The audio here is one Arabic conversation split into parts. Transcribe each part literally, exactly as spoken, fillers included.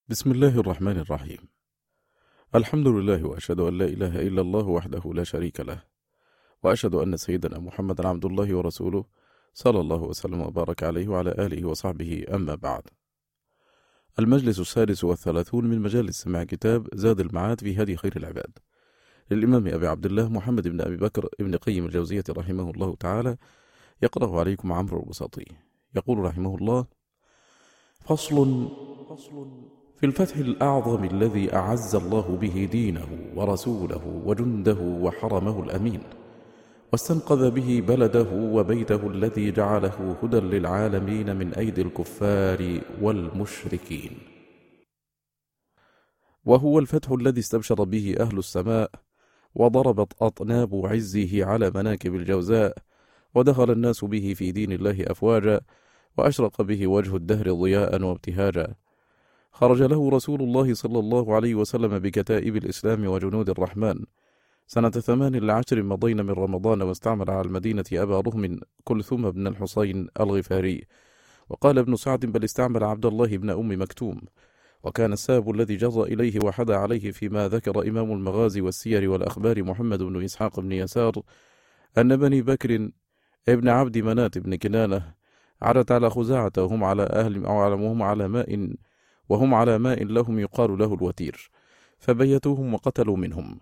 بسم الله الرحمن الرحيم. الحمد لله، وأشهد أن لا إله إلا الله وحده لا شريك له، وأشهد أن سيدنا محمدا عبد الله ورسوله صلى الله وسلم وبارك عليه وعلى آله وصحبه، أما بعد. المجلس السادس والثلاثون من مجالس سماع كتاب زاد المعاد في هدي خير العباد للإمام أبي عبد الله محمد بن أبي بكر ابن قيم الجوزية رحمه الله تعالى، يقرأه عليكم عمرو البساطي. يقول رحمه الله: فصل في الفتح الأعظم الذي أعز الله به دينه ورسوله وجنده وحرمه الأمين، واستنقذ به بلده وبيته الذي جعله هدى للعالمين من أيدي الكفار والمشركين، وهو الفتح الذي استبشر به أهل السماء، وضربت أطناب عزه على مناكب الجوزاء، ودخل الناس به في دين الله أفواجا، وأشرق به وجه الدهر ضياء وابتهاجا. خرج له رسول الله صلى الله عليه وسلم بكتائب الإسلام وجنود الرحمن سنة ثمان لعشر مضين من رمضان، واستعمل على المدينة أبا رهم كلثوم بن الحصين الغفاري. وقال ابن سعد: بل استعمل عبد الله بن أم مكتوم. وكان الساب الذي جر إليه وحدى عليه فيما ذكر إمام المغازي والسير والأخبار محمد بن إسحاق بن يسار أن بني بكر ابن عبد منات بن كنانة عرت على خزاعة وهم على أهل أو على وهم على ماء وهم على ماء لهم يقال له الوتير، فبيتوهم وقتلوا منهم.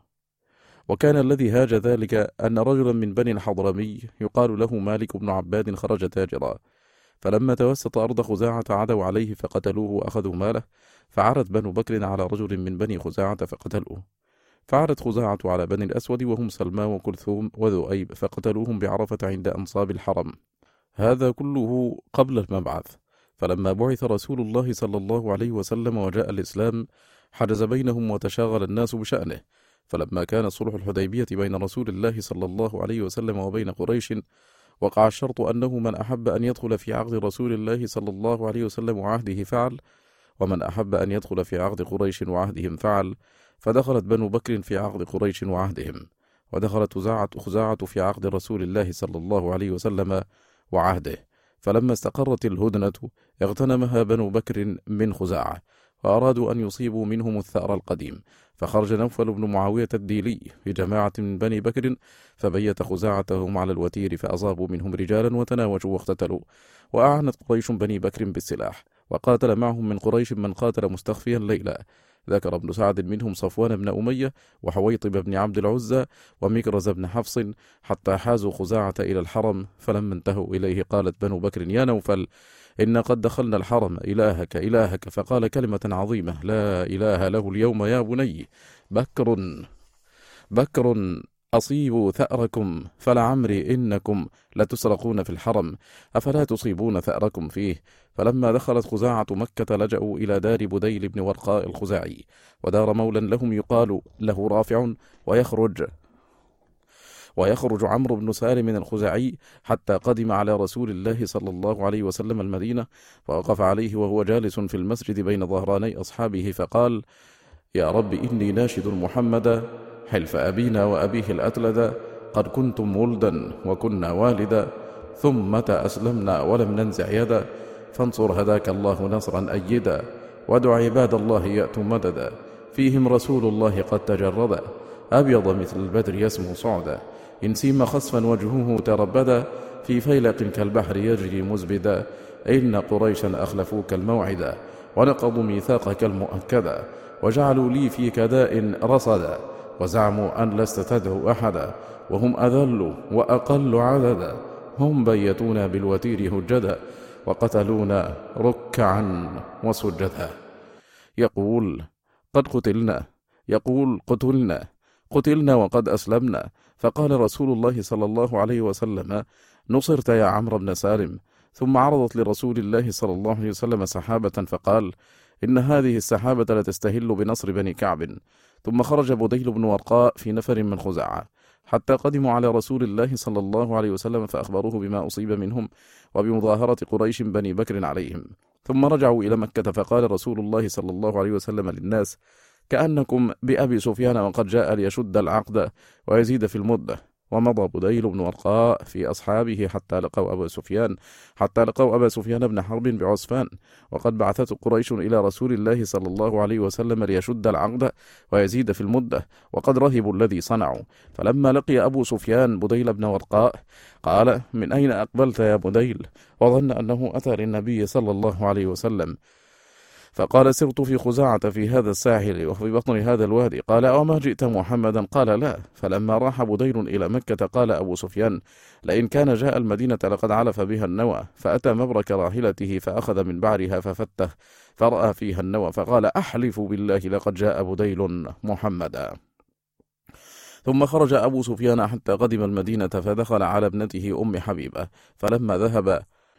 وكان الذي هاج ذلك أن رجلا من بني الحضرمي يقال له مالك بن عباد خرج تاجرا، فلما توسط أرض خزاعة عدوا عليه فقتلوه وأخذوا ماله، فعرت بنو بكر على رجل من بني خزاعة فقتلوه، فعرت خزاعة على بني الأسود وهم سلمى وكلثوم وذؤيب فقتلوهم بعرفة عند أنصاب الحرم. هذا كله قبل المبعث. فلما بعث رسول الله صلى الله عليه وسلم وجاء الإسلام حجز بينهم وتشاغل الناس بشأنه. فلما كان صلح الحديبية بين رسول الله صلى الله عليه وسلم وبين قريش، وقع الشرط أنه من أحب أن يدخل في عقد رسول الله صلى الله عليه وسلم وعهده فعل، ومن أحب أن يدخل في عقد قريش وعهدهم فعل. فدخلت بنو بكر في عقد قريش وعهدهم، ودخلت خزاعة في عقد رسول الله صلى الله عليه وسلم وعهده. فلما استقرت الهدنة اغتنمها بنو بكر من خزاعة، وأرادوا أن يصيبوا منهم الثأر القديم، فخرج نوفل بن معاوية الديلي في جماعة من بني بكر، فبيت خزاعتهم على الوتير، فأصابوا منهم رجالا وتناوشوا واقتتلوا. وأعنت قريش بني بكر بالسلاح، وقاتل معهم من قريش من قاتل مستخفيا ليلا. ذكر ابن سعد منهم صفوان بن أمية وحويطب بن عبد العزى ومكرز بن حفص، حتى حازوا خزاعة إلى الحرم. فلما انتهوا إليه قالت بنو بكر: يا نوفل، إن قد دخلنا الحرم، إلهك إلهك. فقال كلمة عظيمة: لا إله له اليوم يا بني. بكر بكر أصيبوا ثأركم، فلعمري إنكم لتسرقون في الحرم، أفلا تصيبون ثأركم فيه. فلما دخلت خزاعة مكة لجأوا إلى دار بديل بن ورقاء الخزاعي، ودار مولى لهم يقال له رافع، ويخرج ويخرج عمرو بن سالم الخزاعي، حتى قدم على رسول الله صلى الله عليه وسلم المدينة، فوقف عليه وهو جالس في المسجد بين ظهراني أصحابه، فقال: يا رب، إني ناشد محمدا حلف أبينا وأبيه الأتلدا، قد كنتم ولدا وكنا والدا، ثم أسلمنا ولم ننزع يدا، فانصر هداك الله نصرا أيدا، وادع عباد الله يأتوا مددا، فيهم رسول الله قد تجردا، أبيض مثل البدر يسمو صعدا، إن سيم خسفا وجهه تربدا، في فيلق كالبحر يجري مزبدا، إن قريشا أخلفوك الموعدا، ونقضوا ميثاقك المؤكدا، وجعلوا لي فيك داء رصدا، وزعموا أن لست تدعو أحدا، وهم أذل وأقل عددا، هم بيتونا بالوتير هجدا، وقتلونا ركعا وسجدا. يقول: قد قتلنا، يقول: قتلنا قتلنا وقد أسلمنا. فقال رسول الله صلى الله عليه وسلم: نصرت يا عمرو بن سالم. ثم عرضت لرسول الله صلى الله عليه وسلم سحابة، فقال: إن هذه السحابة لتستهل بنصر بني كعب. ثم خرج بديل بن ورقاء في نفر من خزاعة، حتى قدموا على رسول الله صلى الله عليه وسلم، فأخبروه بما أصيب منهم وبمظاهرة قريش بني بكر عليهم. ثم رجعوا إلى مكة، فقال رسول الله صلى الله عليه وسلم للناس: كأنكم بأبي سفيان، وقد جاء ليشد العقد ويزيد في المدة. ومضى بديل بن ورقاء في أصحابه حتى لقوا أبا سفيان حتى لقوا أبا سفيان بن حرب بعسفان، وقد بعثته قريش إلى رسول الله صلى الله عليه وسلم ليشد العقد ويزيد في المدة، وقد رهبوا الذي صنعوا. فلما لقي أبو سفيان بديل بن ورقاء قال: من أين أقبلت يا بديل؟ وظن أنه أتى للنبي صلى الله عليه وسلم، فقال: سرت في خزاعة في هذا الساحل وفي بطن هذا الوادي. قال: وما جئت محمدا؟ قال: لا. فلما راح بديل إلى مكة قال أبو سفيان: لئن كان جاء المدينة لقد علف بها النوى، فأتى مبرك راحلته فأخذ من بعرها ففته فرأى فيها النوى، فقال: أحلف بالله لقد جاء بديل محمدا. ثم خرج أبو سفيان حتى قدم المدينة فدخل على ابنته أم حبيبة، فلما ذهب: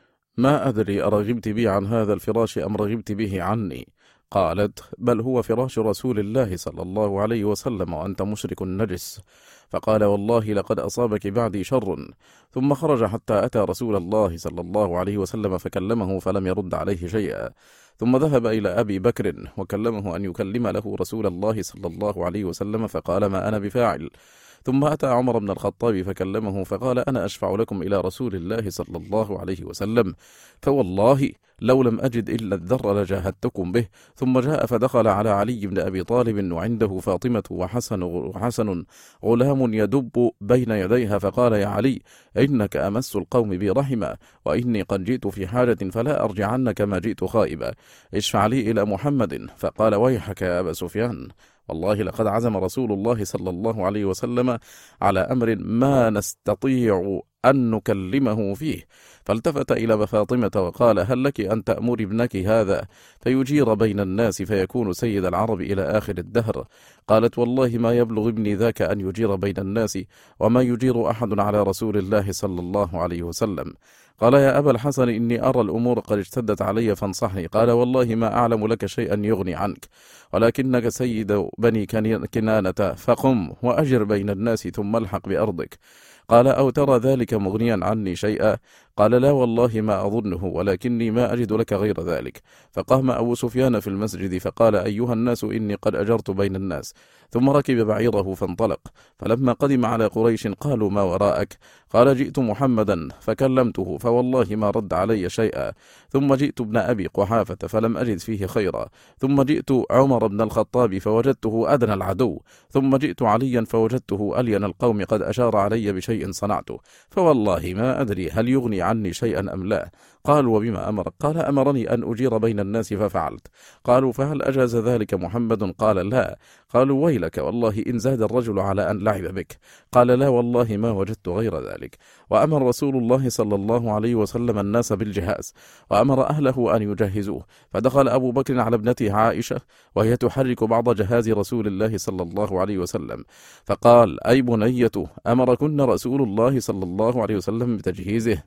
ما أدري أرغبت بي عن هذا الفراش أم رغبت به عني؟ قالت: بل هو فراش رسول الله صلى الله عليه وسلم وأنت مشرك نجس. فقال: والله لقد أصابك بعدي شر. ثم خرج حتى أتى رسول الله صلى الله عليه وسلم فكلمه فلم يرد عليه شيئا، ثم ذهب إلى أبي بكر وكلمه أن يكلم له رسول الله صلى الله عليه وسلم، فقال: ما أنا بفاعل. ثم أتى عمر بن الخطاب فكلمه فقال: أنا أشفع لكم إلى رسول الله صلى الله عليه وسلم، فوالله لو لم أجد إلا الذر لجاهدتكم به. ثم جاء فدخل على علي بن أبي طالب وعنده فاطمة وحسن, وحسن غلام يدب بين يديها، فقال: يا علي، إنك أمس القوم بي رحما، وإني قد جئت في حاجة فلا أرجعن كما جئت خائبا، اشفع لي إلى محمد. فقال: ويحك يا أبا سفيان، والله لقد عزم رسول الله صلى الله عليه وسلم على أمر ما نستطيع أن نكلمه فيه. فالتفت إلى فاطمة وقال: هل لك أن تأمر ابنك هذا فيجير بين الناس فيكون سيد العرب إلى آخر الدهر؟ قالت: والله ما يبلغ ابني ذاك أن يجير بين الناس، وما يجير أحد على رسول الله صلى الله عليه وسلم. قال: يا أبا الحسن، إني أرى الأمور قد اشتدت علي فانصحني. قال: والله ما أعلم لك شيئا يغني عنك، ولكنك سيد بني كنانة، فقم وأجر بين الناس ثم الحق بأرضك. قال: أو ترى ذلك مغنيا عني شيئا؟ قال: لا والله ما أظنه، ولكني ما أجد لك غير ذلك. فقام أبو سفيان في المسجد فقال: أيها الناس، إني قد أجرت بين الناس. ثم ركب بعيره فانطلق. فلما قدم على قريش قالوا: ما وراءك؟ قال: جئت محمدا فكلمته فوالله ما رد علي شيئا. ثم جئت ابن أبي قحافة فلم أجد فيه خيرا. ثم جئت عمر بن الخطاب فوجدته أدنى العدو. ثم جئت عليا فوجدته ألين القوم قد أشار علي بشيء صنعته، فوالله ما أدري هل يغني عني شيئا أم لا. قالوا: وبما أمرك؟ قال: أمرني أن أجير بين الناس ففعلت. قالوا: فهل أجاز ذلك محمد؟ قال: لا. قالوا: ويلك والله إن زاد الرجل على أن لعب بك. قال: لا والله ما وجدت غير ذلك. وأمر رسول الله صلى الله عليه وسلم الناس بالجهاز، وأمر أهله أن يجهزوه. فدخل أبو بكر على ابنته عائشة وهي تحرك بعض جهاز رسول الله صلى الله عليه وسلم، فقال: أي بنية، أمركن رسول الله صلى الله عليه وسلم بتجهيزه؟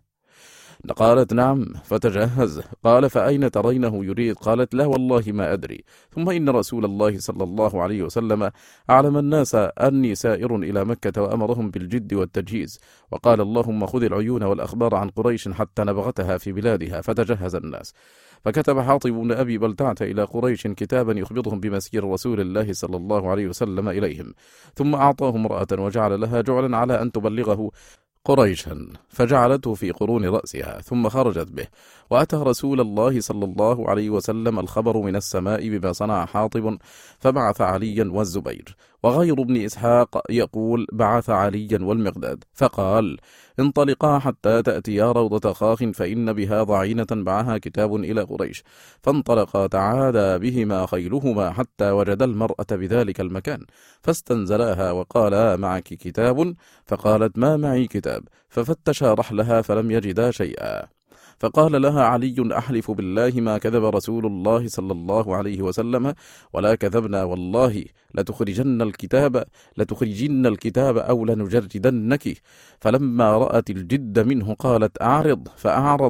قالت: نعم. فتجهز. قال: فأين ترينه يريد؟ قالت: لا والله ما أدري. ثم إن رسول الله صلى الله عليه وسلم أعلم الناس أني سائر إلى مكة وأمرهم بالجد والتجهيز، وقال: اللهم خذ العيون والأخبار عن قريش حتى نبغتها في بلادها. فتجهز الناس. فكتب حاطب بن أبي بلتعة إلى قريش كتابا يخبرهم بمسير رسول الله صلى الله عليه وسلم إليهم، ثم أعطاه امرأة وجعل لها جعلا على أن تبلغه قريشا، فجعلته في قرون رأسها ثم خرجت به. وأتى رسول الله صلى الله عليه وسلم الخبر من السماء بما صنع حاطب، فبعث عليا والزبير. وغير ابن إسحاق يقول: بعث عليا والمقداد، فقال: انطلقا حتى تأتيا روضة خاخ فإن بها ضعينة معها كتاب إلى قريش. فانطلقا تعادى بهما خيلهما حتى وجدا المرأة بذلك المكان، فاستنزلاها وقالا: معك كتاب؟ فقالت: ما معي كتاب. ففتشا رحلها فلم يجدا شيئا. فقال لها علي: أحلف بالله ما كذب رسول الله صلى الله عليه وسلم ولا كذبنا، والله لتخرجن الكتاب لتخرجن الكتاب أو لنجردنك. فلما رأت الجد منه قالت: أعرض، فأعرض،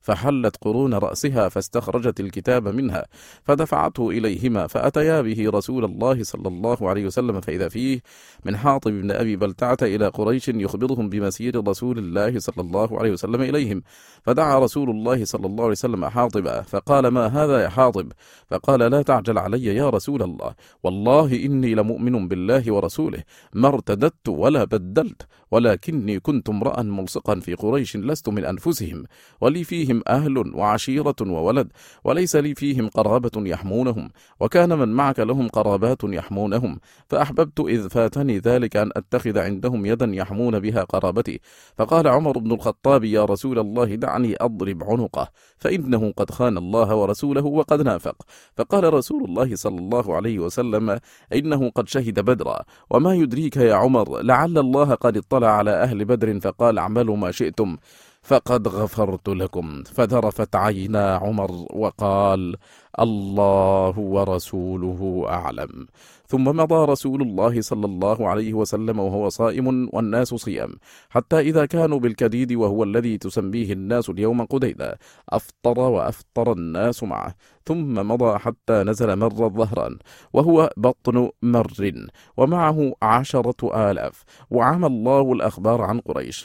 فحلت قرون رأسها فاستخرجت الكتاب منها فدفعته إليهما، فأتيا به رسول الله صلى الله عليه وسلم فإذا فيه من حاطب بن أبي بلتعة إلى قريش يخبرهم بمسير رسول الله صلى الله عليه وسلم إليهم. فدعا رسول الله صلى الله عليه وسلم حاطبا فقال: ما هذا يا حاطب؟ فقال: لا تعجل علي يا رسول الله، والله إني لمؤمن بالله ورسوله، ما ارتددت ولا بدلت، ولكني كنت امرأ ملصقا في قريش لست من أنفسهم، ولي فيهم أهل وعشيرة وولد، وليس لي فيهم قرابة يحمونهم، وكان من معك لهم قرابات يحمونهم، فأحببت إذ فاتني ذلك أن أتخذ عندهم يدا يحمون بها قرابتي. فقال عمر بن الخطاب: يا رسول الله دعني أضرب عنقه، فإنه قد خان الله ورسوله وقد نافق. فقال رسول الله صلى الله عليه وسلم: إنه قد شهد بدرا، وما يدريك يا عمر لعل الله قد اطلع على أهل بدر فقال: اعملوا ما شئتم فقد غفرت لكم. فذرفت عينا عمر وقال: الله ورسوله أعلم. ثم مضى رسول الله صلى الله عليه وسلم وهو صائم والناس صيام، حتى إذا كانوا بالكديد وهو الذي تسميه الناس اليوم قديدا أفطر وأفطر الناس معه، ثم مضى حتى نزل مر الظهران وهو بطن مر ومعه عشرة آلاف، وعمى الله الأخبار عن قريش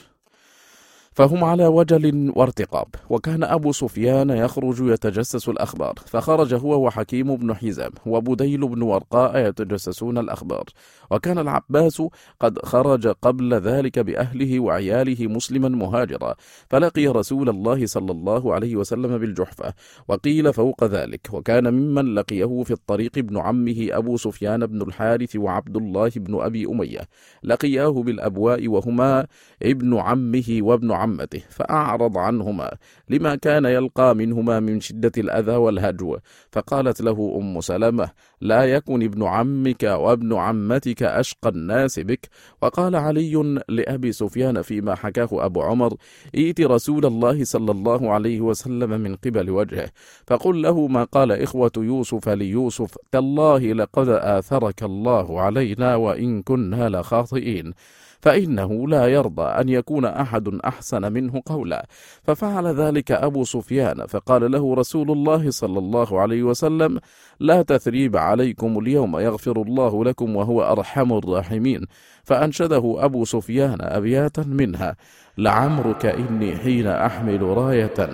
فهم على وجل وارتقاب. وكان أبو سفيان يخرج يتجسس الأخبار، فخرج هو وحكيم بن حزام وبديل بن ورقاء يتجسسون الأخبار. وكان العباس قد خرج قبل ذلك بأهله وعياله مسلما مهاجرا، فلقي رسول الله صلى الله عليه وسلم بالجحفة، وقيل فوق ذلك. وكان ممن لقيه في الطريق ابن عمه أبو سفيان بن الحارث وعبد الله بن أبي أمية، لقياه بالأبواء وهما ابن عمه وابن عمه عمته، فأعرض عنهما لما كان يلقى منهما من شدة الأذى والهجو. فقالت له أم سلمة: لا يكن ابن عمك وابن عمتك أشقى الناس بك. وقال علي لأبي سفيان فيما حكاه أبو عمر: ائت رسول الله صلى الله عليه وسلم من قبل وجهه فقل له ما قال إخوة يوسف ليوسف: تالله لقد آثرك الله علينا وإن كنا لخاطئين، فإنه لا يرضى أن يكون أحد أحسن منه قولا. ففعل ذلك أبو سفيان، فقال له رسول الله صلى الله عليه وسلم: لا تثريب عليكم اليوم، يغفر الله لكم وهو أرحم الراحمين. فأنشده أبو سفيان أبياتا منها: لعمرك إني حين أحمل راية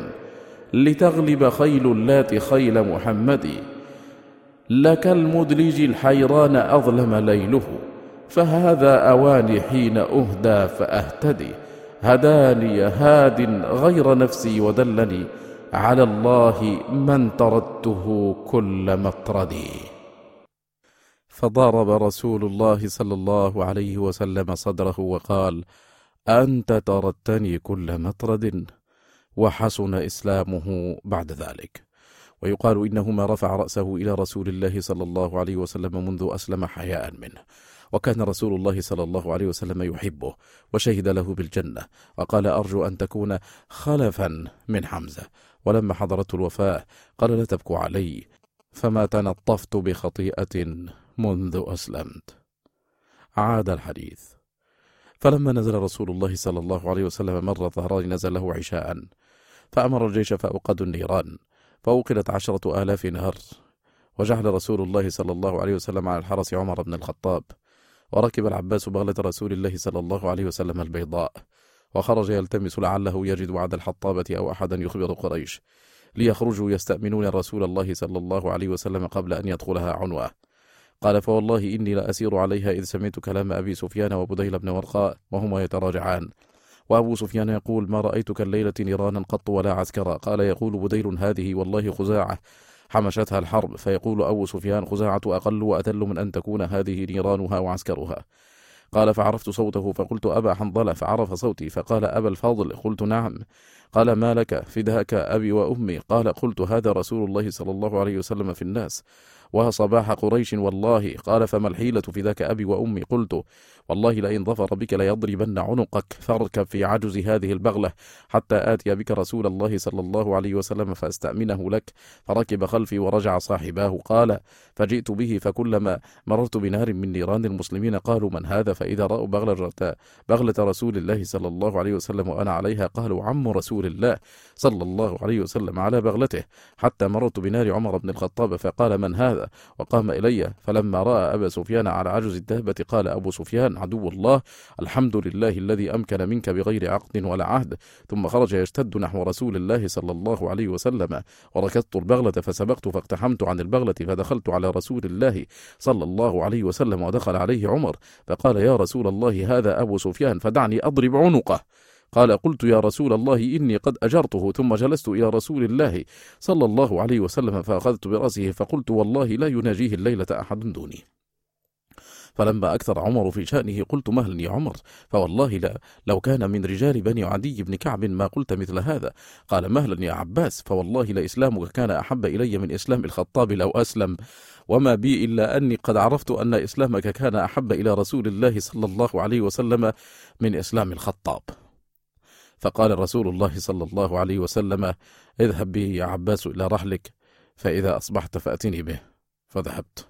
لتغلب خيل اللات خيل محمد، لك المدلج الحيران أظلم ليله، فهذا أواني حين أهدى فأهتدي، هداني هاد غير نفسي ودلني، على الله من تردته كل مطردي. فضرب رسول الله صلى الله عليه وسلم صدره وقال: أنت تردتني كل مطرد. وحسن إسلامه بعد ذلك. ويقال إنه ما رفع رأسه إلى رسول الله صلى الله عليه وسلم منذ أسلم حياء منه، وكان رسول الله صلى الله عليه وسلم يحبه وشهد له بالجنة، وقال: أرجو أن تكون خلفا من حمزة. ولما حضرته الوفاة قال: لا تبكوا علي، فما تنطفت بخطيئة منذ أسلمت. عاد الحديث. فلما نزل رسول الله صلى الله عليه وسلم مر الظهران نزل له عشاء، فأمر الجيش فأوقدوا النيران، فأوقدت عشرة آلاف نار. وجعل رسول الله صلى الله عليه وسلم على الحرس عمر بن الخطاب، وركب العباس بغلة رسول الله صلى الله عليه وسلم البيضاء، وخرج يلتمس لعله يجد عد الحطابة أو أحدا يخبر قريش، ليخرجوا يستأمنون رسول الله صلى الله عليه وسلم قبل أن يدخلها عنوة. قال: فوالله إني لأسير عليها إذ سمعت كلام أبي سفيان وبديل بن ورقاء وهما يتراجعان، وأبو سفيان يقول: ما رأيتك الليلة نيرانا قط ولا عسكرا. قال: يقول بديل: هذه والله خزاعة حمشتها الحرب. فيقول أبو سفيان: خزاعة أقل وأتل من أن تكون هذه نيرانها وعسكرها. قال: فعرفت صوته فقلت: أبا حنظلة. فعرف صوتي فقال: أبا الفضل. قلت: نعم. قال: ما لك؟ فداك أبي وأمي. قال: قلت: هذا رسول الله صلى الله عليه وسلم في الناس وصباح قريش والله. قال: فما الحيلة فداك أبي وأمي؟ قلت: والله لئن ظفر بك ليضربن عنقك، فاركب في عجز هذه البغلة حتى آتي بك رسول الله صلى الله عليه وسلم فأستأمنه لك. فركب خلفي ورجع صاحباه. قال: فجئت به، فكلما مررت بنار من نيران المسلمين قالوا: من هذا؟ فإذا رأوا بغلة, بغلة رسول الله صلى الله عليه وسلم وأنا عليها قالوا عم رسول الله صلى الله عليه وسلم على بغلته، حتى مررت بنار عمر بن الخطاب فقال من هذا؟ وقام إلي، فلما رأى أبا سفيان على عجز الدابة قال أبو سفيان عدو الله، الحمد لله الذي أمكن منك بغير عقد ولا عهد. ثم خرج يشتد نحو رسول الله صلى الله عليه وسلم، وركضت البغلة فسبقت فاقتحمت عن البغلة فدخلت على رسول الله صلى الله عليه وسلم، ودخل عليه عمر فقال يا رسول الله هذا أبو سفيان فدعني أضرب عنقه. قال قلت يا رسول الله إني قد أجرته، ثم جلست إلى رسول الله صلى الله عليه وسلم فأخذت برأسه فقلت والله لا يناجيه الليلة أحد دوني. فلما أكثر عمر في شأنه قلت مهلا يا عمر، فوالله لا لو كان من رجال بني عدي بن كعب ما قلت مثل هذا. قال مهلا يا عباس، فوالله لإسلامك كان أحب إلي من إسلام الخطاب لو أسلم، وما بي إلا أني قد عرفت أن إسلامك كان أحب إلى رسول الله صلى الله عليه وسلم من إسلام الخطاب. فقال رسول الله صلى الله عليه وسلم اذهب به يا عباس إلى رحلك، فإذا أصبحت فأتني به. فذهبت.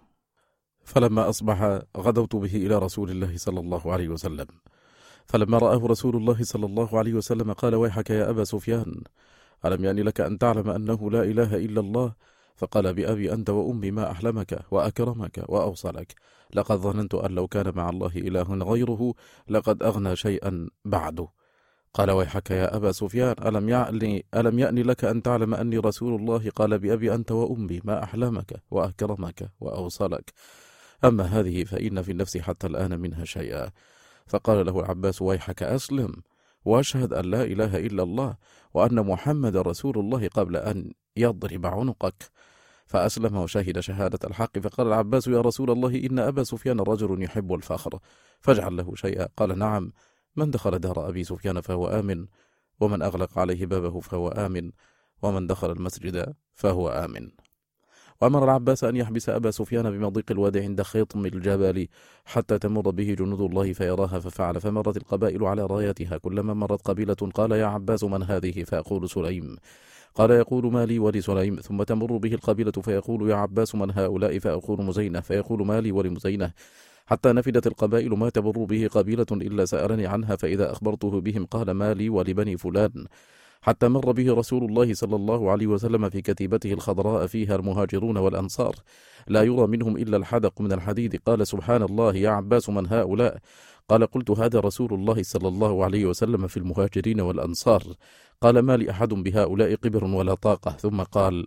فلما أصبح غدوت به إلى رسول الله صلى الله عليه وسلم، فلما رآه رسول الله صلى الله عليه وسلم قال ويحك يا أبا سفيان، ألم يعني لك أن تعلم أنه لا إله إلا الله؟ فقال بأبي أنت وأمي ما أحلمك وأكرمك وأوصلك، لقد ظننت أن لو كان مع الله إله غيره لقد أغنى شيئا بعده. قال ويحك يا أبا سفيان، ألم يعني ألم يأني لك أن تعلم أني رسول الله؟ قال بأبي أنت وأمي ما أحلمك وأكرمك وأوصلك، أما هذه فإن في النفس حتى الآن منها شيئا. فقال له العباس ويحك أسلم، وأشهد أن لا إله إلا الله وأن محمد رسول الله قبل أن يضرب عنقك. فأسلم وشهد شهادة الحق. فقال العباس يا رسول الله إن أبا سفيان رجل يحب الفخر، فاجعل له شيئا. قال نعم، من دخل دار أبي سفيان فهو آمن، ومن أغلق عليه بابه فهو آمن، ومن دخل المسجد فهو آمن. وأمر العباس أن يحبس أبا سفيان بمضيق الواد عند خيطم الجبل حتى تمر به جنود الله فيراها، ففعل. فمرت القبائل على رايتها، كلما مرت قبيلة قال يا عباس من هذه؟ فأقول سليم. قال يقول ما لي ولسليم. ثم تمر به القبيلة فيقول يا عباس من هؤلاء؟ فأقول مزينة. فيقول ما لي ولمزينة. حتى نفدت القبائل ما تمر به قبيلة إلا سألني عنها، فإذا أخبرته بهم قال ما لي ولبني فلان. حتى مر به رسول الله صلى الله عليه وسلم في كتيبته الخضراء فيها المهاجرون والأنصار، لا يرى منهم إلا الحدق من الحديد. قال سبحان الله يا عباس من هؤلاء؟ قال قلت هذا رسول الله صلى الله عليه وسلم في المهاجرين والأنصار. قال ما لي أحد بهؤلاء قبر ولا طاقة. ثم قال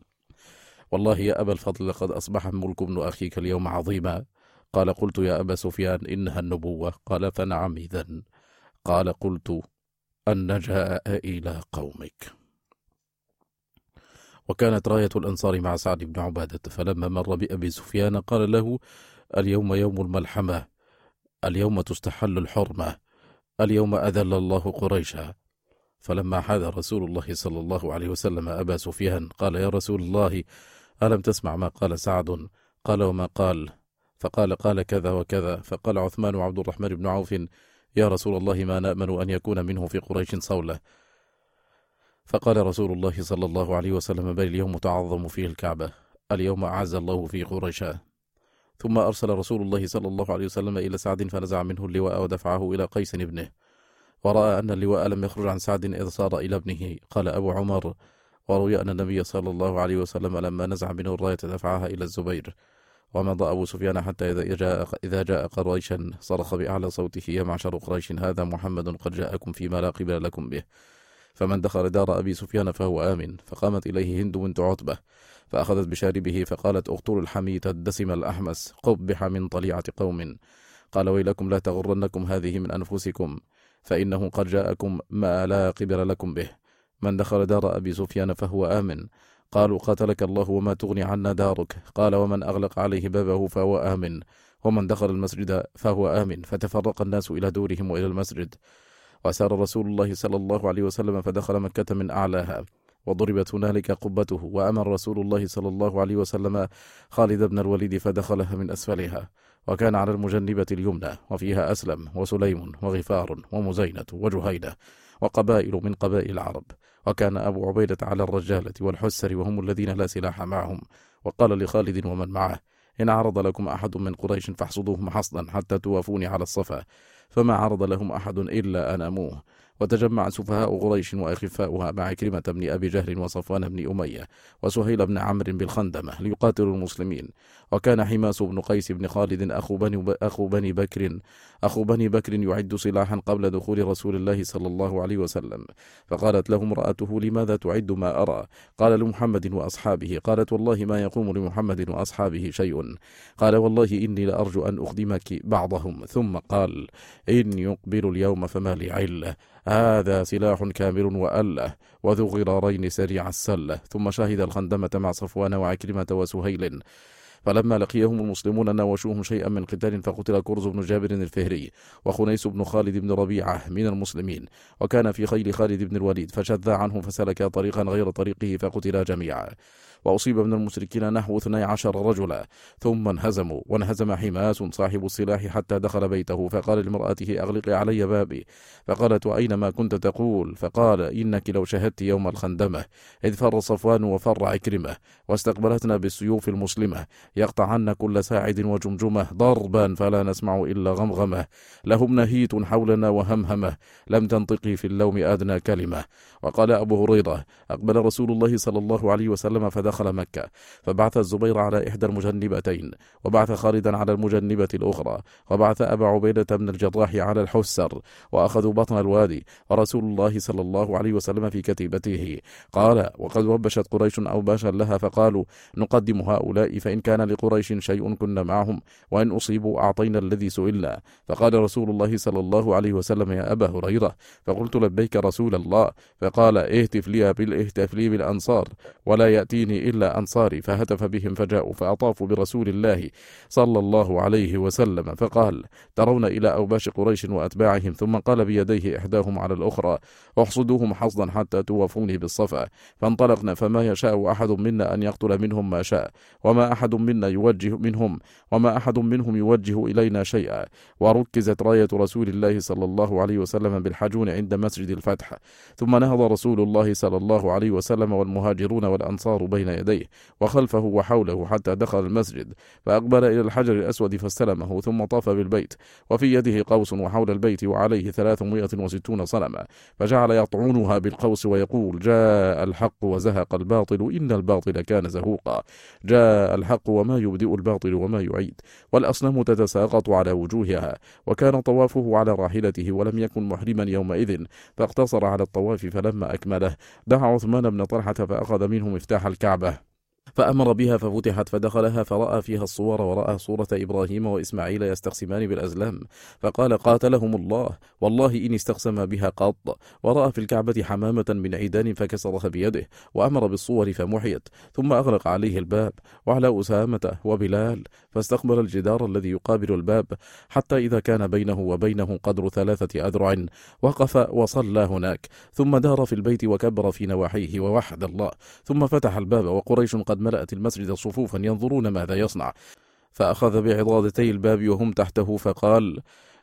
والله يا أبا الفضل لقد أصبح ملك ابن أخيك اليوم عظيما. قال قلت يا أبا سفيان إنها النبوة. قال فنعم إذن. قال قلت أن جاء إلى قومك. وكانت راية الأنصار مع سعد بن عبادة، فلما مر بأبي سفيان قال له اليوم يوم الملحمة، اليوم تستحل الحرمة، اليوم أذل الله قريشا. فلما حاذ رسول الله صلى الله عليه وسلم أبا سفيان قال يا رسول الله ألم تسمع ما قال سعد؟ قال وما قال؟ فقال قال كذا وكذا. فقال عثمان وعبد الرحمن بن عوف يا رسول الله ما نأمن أن يكون منه في قريش صولة. فقال رسول الله صلى الله عليه وسلم بل اليوم تعظم فيه الكعبة، اليوم أعز الله في قريشا. ثم أرسل رسول الله صلى الله عليه وسلم إلى سعد فنزع منه اللواء ودفعه إلى قيس ابنه، ورأى أن اللواء لم يخرج عن سعد إذ صار إلى ابنه. قال أبو عمر وروي أن النبي صلى الله عليه وسلم لما نزع منه الراية دفعها إلى الزبير. ومضى أبو سفيان حتى إذا جاء, إذا جاء قريشا صرخ بأعلى صوته يا معشر قريش هذا محمد قد جاءكم فيما لا قبل لكم به. فمن دخل دار أبي سفيان فهو آمن. فقامت إليه هند بنت عتبة فأخذت بشاربه فقالت اقتلوا الحميت الدسم الأحمس قبح من طليعة قوم. قال ويلكم لا تغرنكم هذه من أنفسكم، فإنه قد جاءكم ما لا قبل لكم به. من دخل دار أبي سفيان فهو آمن. قالوا قاتلك الله وما تغني عنا دارك. قال ومن أغلق عليه بابه فهو آمن، ومن دخل المسجد فهو آمن. فتفرق الناس إلى دورهم وإلى المسجد. وسار رسول الله صلى الله عليه وسلم فدخل مكة من أعلاها، وضربت هنالك قبته. وأمر رسول الله صلى الله عليه وسلم خالد بن الوليد فدخلها من أسفلها، وكان على المجنبة اليمنى، وفيها أسلم وسليم وغفار ومزينة وجهينة وقبائل من قبائل العرب. وكان أبو عبيدة على الرجالة والحسر وهم الذين لا سلاح معهم. وقال لخالد ومن معه إن عرض لكم أحد من قريش فاحصدوهم حصدا حتى توافوني على الصفا، فما عرض لهم أحد إلا أناموه. وتجمع سفهاء قريش وأخفاؤها مع كريمة بن أبي جهل وصفوان بن أمية وسهيل بن عمرو بالخندمة ليقاتلوا المسلمين. وكان حماس بن قيس بن خالد أخو بني, أخو بني بكر أخو بني بكر يعد سلاحا قبل دخول رسول الله صلى الله عليه وسلم. فقالت له امرأته: لماذا تعد ما أرى؟ قال: لمحمد وأصحابه. قالت: والله ما يقوم لمحمد وأصحابه شيء. قال: والله إني لأرجو أن أخدمك بعضهم. ثم قال: إن يقبل اليوم فما لي علة، هذا سلاح كامل وأله وذو غرارين سريع السلة. ثم شهد الخندمة مع صفوان وعكرمة وسهيل. فلما لقيهم المسلمون ناوشوهم شيئا من قتال، فقتل كرز بن جابر الفهري وخنيس بن خالد بن ربيعة من المسلمين، وكان في خيل خالد بن الوليد، فشذ عنه فسلك طريقا غير طريقه فقتلا جميعا. وأصيب من المشركين نحو اثني عشر رجلا، ثم انهزموا، وانهزم حماس صاحب السلاح حتى دخل بيته، فقال لامرأته: أغلقي علي بابي. فقالت: وأينما كنت تقول؟ فقال: إنك لو شهدت يوم الخندمة إذ فر صفوان وفر عكرمة واستقبلتنا بالسيوف المسلمة يقطعن كل ساعد وجمجمة ضربا فلا نسمع إلا غمغمة، لهم نهيت حولنا وهمهمة، لم تنطقي في اللوم أدنى كلمة. وقال أبو هريرة: أقبل رسول الله صلى الله عليه وسلم فدخل مكة، فبعث الزبير على إحدى المجنبتين، وبعث خالدا على المجنبة الأخرى، وبعث أبا عبيدة بن الجراح على الحسر، وأخذوا بطن الوادي، ورسول الله صلى الله عليه وسلم في كتيبته. قال: وقد وبشت قريش أوباشا لها، فقالوا: نقدم هؤلاء، فإن كان لقريش شيء كنا معهم، وإن أصيبوا أعطينا الذي سئلنا. فقال رسول الله صلى الله عليه وسلم: يا أبا هريرة. فقلت: لبيك رسول الله. فقال: اهتف لي بالاهتف لي بالأنصار ولا يأتيني إلا أنصاري. فهتف بهم فجاءوا فأطافوا برسول الله صلى الله عليه وسلم، فقال: ترون إلى أوباش قريش وأتباعهم؟ ثم قال بيديه إحداهم على الأخرى: احصدوهم حصدا حتى توفوني بالصفا. فانطلقنا، فما يشاء أحد منا أن يقتل منهم ما شاء، وما أحد منا يوجه منهم وما أحد منهم يوجه إلينا شيئا. وركزت راية رسول الله صلى الله عليه وسلم بالحجون عند مسجد الفتح. ثم نهض رسول الله صلى الله عليه وسلم والمهاجرون والأنصار بين يديه وخلفه وحوله حتى دخل المسجد، فأقبل إلى الحجر الأسود فاستلمه، ثم طاف بالبيت، وفي يده قوس وحول البيت وعليه ثلاثمائة وستون صنما، فجعل يطعنها بالقوس ويقول: جاء الحق وزهق الباطل إن الباطل كان زهوقا، جاء الحق وما يبدئ الباطل وما يعيد. والأصنام تتساقط على وجوهها. وكان طوافه على راحلته ولم يكن محرما يومئذ، فاقتصر على الطواف. فلما أكمله دعا عثمان بن طلحة فأخذ منه مفتاح الكعبة فأمر بها ففتحت، فدخلها فرأى فيها الصور، ورأى صورة إبراهيم وإسماعيل يستقسمان بالأزلام، فقال: قاتلهم الله، والله إن استقسم بها قط. ورأى في الكعبة حمامة من عيدان فكسرها بيده، وأمر بالصور فمحيت، ثم أغلق عليه الباب وعلى أسامة وبلال، فاستقبل الجدار الذي يقابل الباب، حتى إذا كان بينه وبينه قدر ثلاثة أذرع وقف وصلى هناك، ثم دار في البيت وكبر في نواحيه ووحد الله، ثم فتح الباب، وقريش قد ملأت المسجد صفوفا ينظرون ماذا يصنع، فأخذ بعضادتي الباب وهم تحته فقال: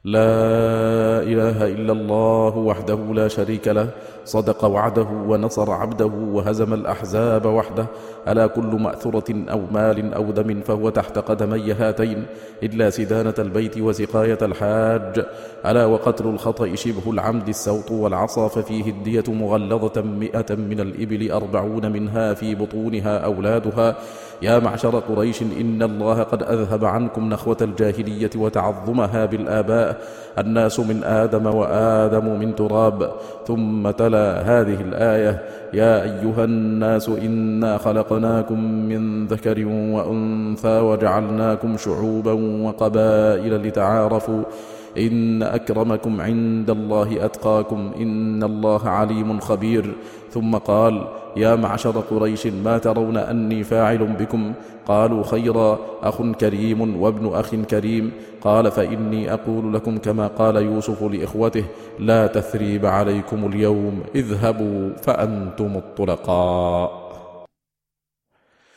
لا إله إلا الله وحده لا شريك له، صدق وعده ونصر عبده وهزم الأحزاب وحده، ألا كل مأثرة أو مال أو دم فهو تحت قدمي هاتين إلا سدانة البيت وسقاية الحاج، ألا وقتل الخطأ شبه العمد السوط والعصا، ففيه الدية مغلظة مئة من الإبل أربعون منها في بطونها أولادها. يا معشر قريش إن الله قد أذهب عنكم نخوة الجاهلية وتعظمها بالآباء، الناس من آدم وآدم من تراب. ثم تلا هذه الآية: يا أيها الناس إنا خلقناكم من ذكر وأنثى وجعلناكم شعوبا وقبائل لتعارفوا، إن أكرمكم عند الله أتقاكم إن الله عليم خبير. ثم قال: يا معشر قريش ما ترون أني فاعل بكم؟ قالوا: خيرا، أخ كريم وابن أخ كريم. قال: فإني أقول لكم كما قال يوسف لإخوته: لا تثريب عليكم اليوم، اذهبوا فأنتم الطلقاء.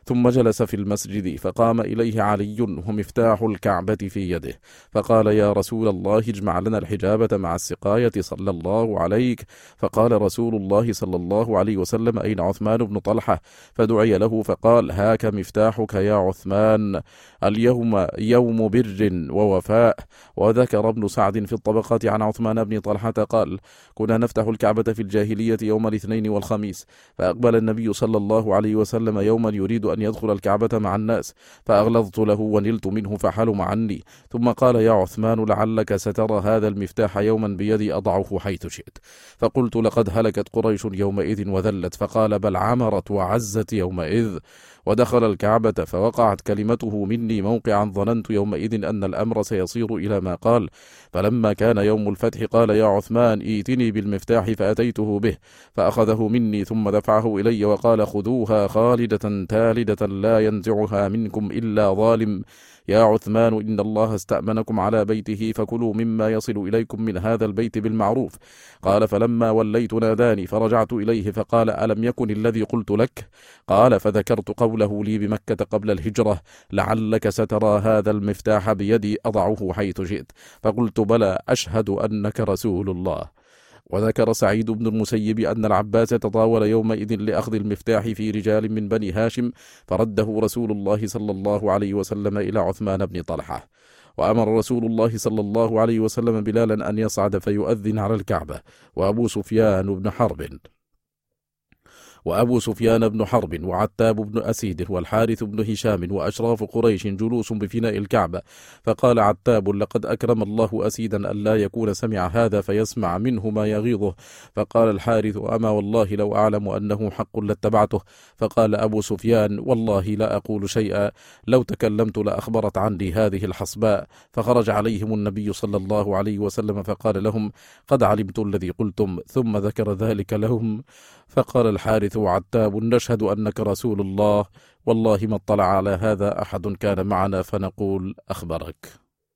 ثم جلس في المسجد، فقام إليه علي ومفتاح الكعبة في يده، فقال: يا رسول الله، اجمع لنا الحجابة مع السقاية صلى الله عليك. فقال رسول الله صلى الله عليه وسلم: أين عثمان بن طلحة؟ فدعي له فقال: هاك مفتاحك يا عثمان، اليوم يوم بر ووفاء. وذكر ابن سعد في الطبقات عن عثمان بن طلحة قال: كنا نفتح الكعبة في الجاهلية يوم الاثنين والخميس، فأقبل النبي صلى الله عليه وسلم يوما يريد أن يدخل الكعبة مع الناس، فأغلظت له ونلت منه فحلم عني، ثم قال: يا عثمان، لعلك سترى هذا المفتاح يوما بيدي أضعه حيث شئت. فقلت: لقد هلكت قريش يومئذ وذلت. فقال: بل عمرت وعزت يومئذ. ودخل الكعبة فوقعت كلمته مني موقعا ظننت يومئذ أن الأمر سيصير إلى ما قال. فلما كان يوم الفتح قال: يا عثمان، ائتني بالمفتاح، فأتيته به، فأخذه مني ثم دفعه إلي وقال: خذوها خالدة تالدة لا ينزعها منكم إلا ظالم. يا عثمان، إن الله استأمنكم على بيته، فكلوا مما يصل إليكم من هذا البيت بالمعروف. قال: فلما وليت ناداني فرجعت إليه فقال: ألم يكن الذي قلت لك؟ قال: فذكرت قوله لي بمكة قبل الهجرة: لعلك سترى هذا المفتاح بيدي أضعه حيث شئت. فقلت: بلى، أشهد أنك رسول الله. وذكر سعيد بن المسيب أن العباس تطاول يومئذ لأخذ المفتاح في رجال من بني هاشم، فرده رسول الله صلى الله عليه وسلم إلى عثمان بن طلحة. وأمر رسول الله صلى الله عليه وسلم بلالا أن يصعد فيؤذن على الكعبة، وأبو سفيان بن حرب وأبو سفيان بن حرب وعتاب بن أسيد والحارث بن هشام وأشراف قريش جلوس بفناء الكعبة. فقال عتاب: لقد أكرم الله أسيدا ألا يكون سمع هذا فيسمع منه ما يغيظه. فقال الحارث: أما والله لو أعلم أنه حق لاتبعته. فقال أبو سفيان: والله لا أقول شيئا، لو تكلمت لأخبرت عني هذه الحصباء. فخرج عليهم النبي صلى الله عليه وسلم فقال لهم: قد علمت الذي قلتم، ثم ذكر ذلك لهم. فقال الحارث وعتاب: نشهد أنك رسول الله، والله ما اطلع على هذا أحد كان معنا فنقول أخبرك.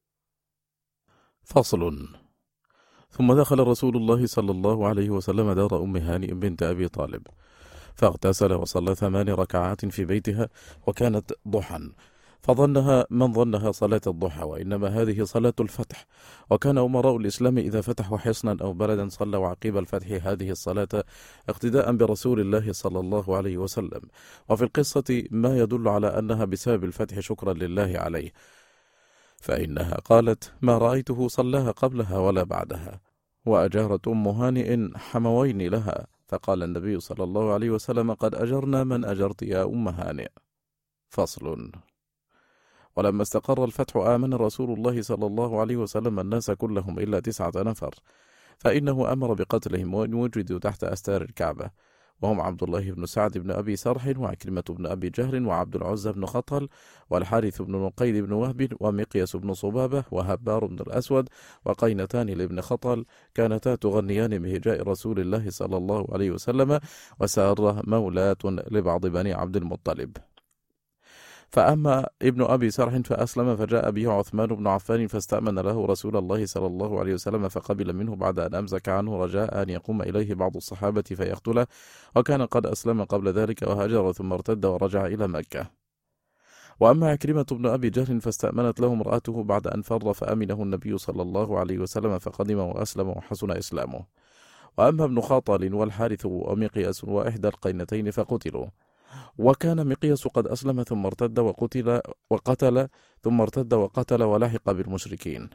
فصل. ثم دخل رسول الله صلى الله عليه وسلم دار أم هانئ بنت أبي طالب، فاغتسل وصلى ثمان ركعات في بيتها، وكانت ضحى، فظنها من ظنها صلاة الضحى، وإنما هذه صلاة الفتح. وكان أمراء الإسلام إذا فتحوا حصنا أو بلدا صلوا عقب الفتح هذه الصلاة اقتداء برسول الله صلى الله عليه وسلم. وفي القصة ما يدل على أنها بسبب الفتح شكرا لله عليه، فإنها قالت: ما رأيته صلاها قبلها ولا بعدها. وأجارت أم هانئ حموين لها، فقال النبي صلى الله عليه وسلم: قد أجرنا من أجرت يا أم هانئ. فصل. ولما استقر الفتح آمن رسول الله صلى الله عليه وسلم الناس كلهم إلا تسعة نفر، فإنه أمر بقتلهم وإن وجدوا تحت أستار الكعبة، وهم عبد الله بن سعد بن أبي سرح، وعكرمة بن أبي جهل، وعبد العزى بن خطل، والحارث بن نقيد بن وهب، ومقياس بن صبابة، وهبار بن الأسود، وقينتان لابن خطل، كانتا تغنيان بهجاء رسول الله صلى الله عليه وسلم، وسارة مولاة لبعض بني عبد المطلب. فأما ابن أبي سرح فأسلم، فجاء به عثمان بن عفان فاستأمن له رسول الله صلى الله عليه وسلم، فقبل منه بعد أن أمسك عنه رجاء أن يقوم إليه بعض الصحابة فيقتله، وكان قد أسلم قبل ذلك وهاجر ثم ارتد ورجع إلى مكة. وأما عكرمة بن أبي جهل فاستأمنت له امرأته بعد أن فر، فأمنه النبي صلى الله عليه وسلم فقدم وأسلم وحسن إسلامه. وأما ابن خاطل والحارث ومقياس وإحدى القينتين فقتلوا. وكان مقياس قد أسلم ثم ارتد وقتل وقتل ثم ارتد وقتل ولحق بالمشركين.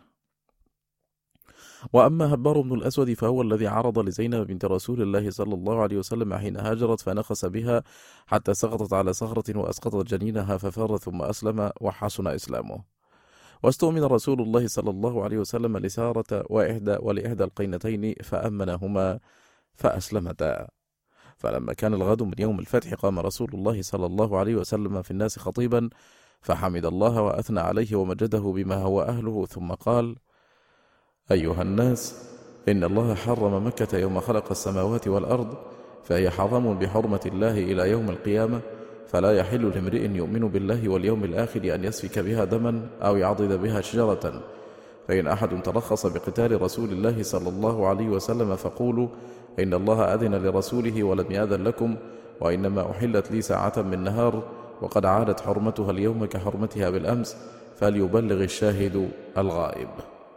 وأما هبار بن الأسود فهو الذي عرض لزينب بنت رسول الله صلى الله عليه وسلم حين هاجرت، فنخس بها حتى سقطت على صخرة وأسقطت جنينها ففر ثم أسلم وحسن إسلامه. واستؤمن رسول الله صلى الله عليه وسلم لسارة وإحدى ولإحدى القينتين فأمنهما فأسلمتا. فلما كان الغد من يوم الفتح قام رسول الله صلى الله عليه وسلم في الناس خطيبا، فحمد الله وأثنى عليه ومجده بما هو أهله، ثم قال: أيها الناس، إن الله حرم مكة يوم خلق السماوات والأرض، فهي حرام بحرمة الله إلى يوم القيامة، فلا يحل لامرئ يؤمن بالله واليوم الآخر أن يسفك بها دما أو يعضد بها شجرة. فإن أحد ترخص بقتال رسول الله صلى الله عليه وسلم فقولوا: إن الله أذن لرسوله ولم يأذن لكم، وإنما أحلت لي ساعة من نهار، وقد عادت حرمتها اليوم كحرمتها بالأمس، فليبلغ الشاهد الغائب.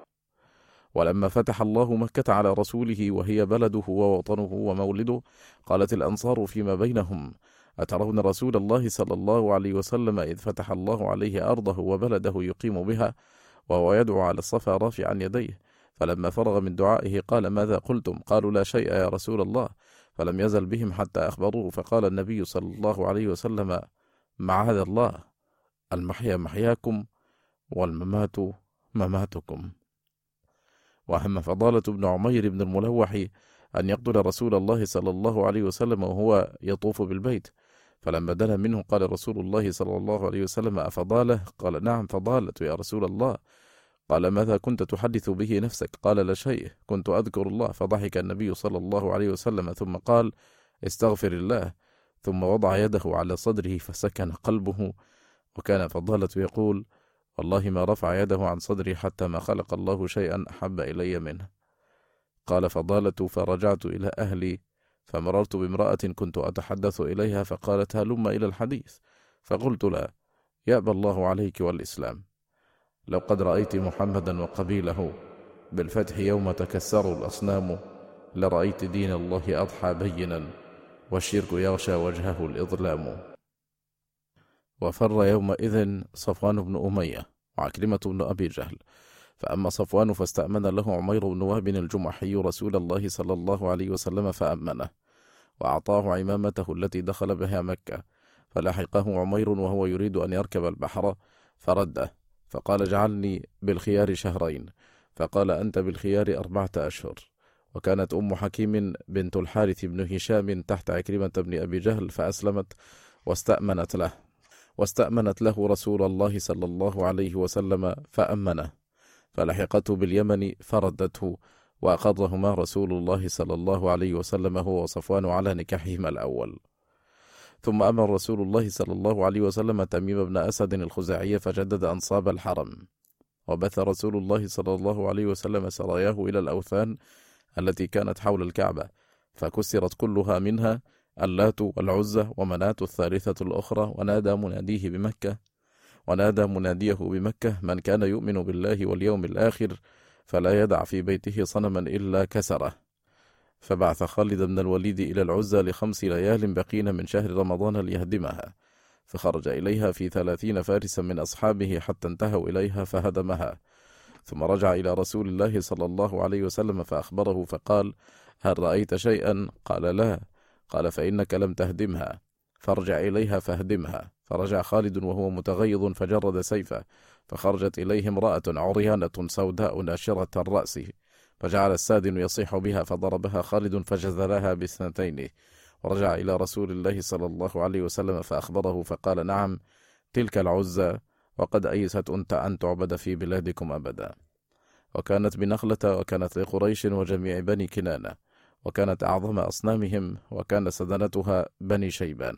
ولما فتح الله مكة على رسوله وهي بلده ووطنه ومولده، قالت الأنصار فيما بينهم: أترون رسول الله صلى الله عليه وسلم إذ فتح الله عليه أرضه وبلده يقيم بها وهو يدعو على الصفا رافعا يديه، فلما فرغ من دعائه قال: ماذا قلتم؟ قالوا: لا شيء يا رسول الله. فلم يزل بهم حتى أخبروه، فقال النبي صلى الله عليه وسلم: معاذ الله، المحيا محياكم والممات مماتكم. وهم فضالة بن عمير بن الملوح أن يقتل رسول الله صلى الله عليه وسلم وهو يطوف بالبيت، فلما دنا منه قال رسول الله صلى الله عليه وسلم: أفضاله؟ قال: نعم فضالة يا رسول الله. قال: ماذا كنت تحدث به نفسك؟ قال: لا شيء، كنت أذكر الله. فضحك النبي صلى الله عليه وسلم ثم قال: استغفر الله، ثم وضع يده على صدره فسكن قلبه. وكان فضالة يقول: والله ما رفع يده عن صدري حتى ما خلق الله شيئا أحب إلي منه. قال فضالة: فرجعت إلى أهلي فمررت بامرأة كنت أتحدث إليها فقالت: هلم إلى الحديث. فقلت: لا، يأبى الله عليك والإسلام. لو قد رأيت محمدا وقبيله بالفتح يوم تكسروا الأصنام، لرأيت دين الله أضحى بينا والشرك يغشى وجهه الإظلام. وفر يومئذ صفوان بن أمية وعكرمة بن أبي جهل. فأما صفوان فاستأمن له عمير بن وهب الجمحي رسول الله صلى الله عليه وسلم فأمنه، وأعطاه عمامته التي دخل بها مكة، فلحقه عمير وهو يريد أن يركب البحر فرده، فقال: جعلني بالخيار شهرين. فقال: أنت بالخيار أربعة أشهر. وكانت أم حكيم بنت الحارث بن هشام تحت عكرمة بن أبي جهل فأسلمت واستأمنت له واستأمنت له رسول الله صلى الله عليه وسلم فأمنه، فلحقته باليمن فردته، وأقرهما رسول الله صلى الله عليه وسلم هو وصفوان على نكاحهما الأول. ثم أمر رسول الله صلى الله عليه وسلم تميم بن أسد الخزاعي فجدد أنصاب الحرم، وبث رسول الله صلى الله عليه وسلم سراياه إلى الأوثان التي كانت حول الكعبة، فكسرت كلها منها اللات والعزة ومناة الثالثة الأخرى، ونادى مناديه بمكة ونادى مناديه بمكة: من كان يؤمن بالله واليوم الآخر فلا يدع في بيته صنما إلا كسره. فبعث خالد بن الوليد إلى العزة لخمس ليال بقين من شهر رمضان ليهدمها، فخرج إليها في ثلاثين فارسا من أصحابه حتى انتهوا إليها فهدمها، ثم رجع إلى رسول الله صلى الله عليه وسلم فأخبره فقال: هل رأيت شيئا؟ قال: لا. قال: فإنك لم تهدمها، فارجع إليها فاهدمها. فرجع خالد وهو متغيظ فجرد سيفه، فخرجت إليه امرأة عريانة سوداء ناشرة الرأس، فجعل السادن يصيح بها، فضربها خالد فجزلها باثنتين، ورجع إلى رسول الله صلى الله عليه وسلم فأخبره فقال: نعم، تلك العزة، وقد أيست أنت أن تعبد في بلادكم أبدا. وكانت بنخلة، وكانت لقريش وجميع بني كنانة، وكانت أعظم أصنامهم، وكان سدنتها بني شيبان.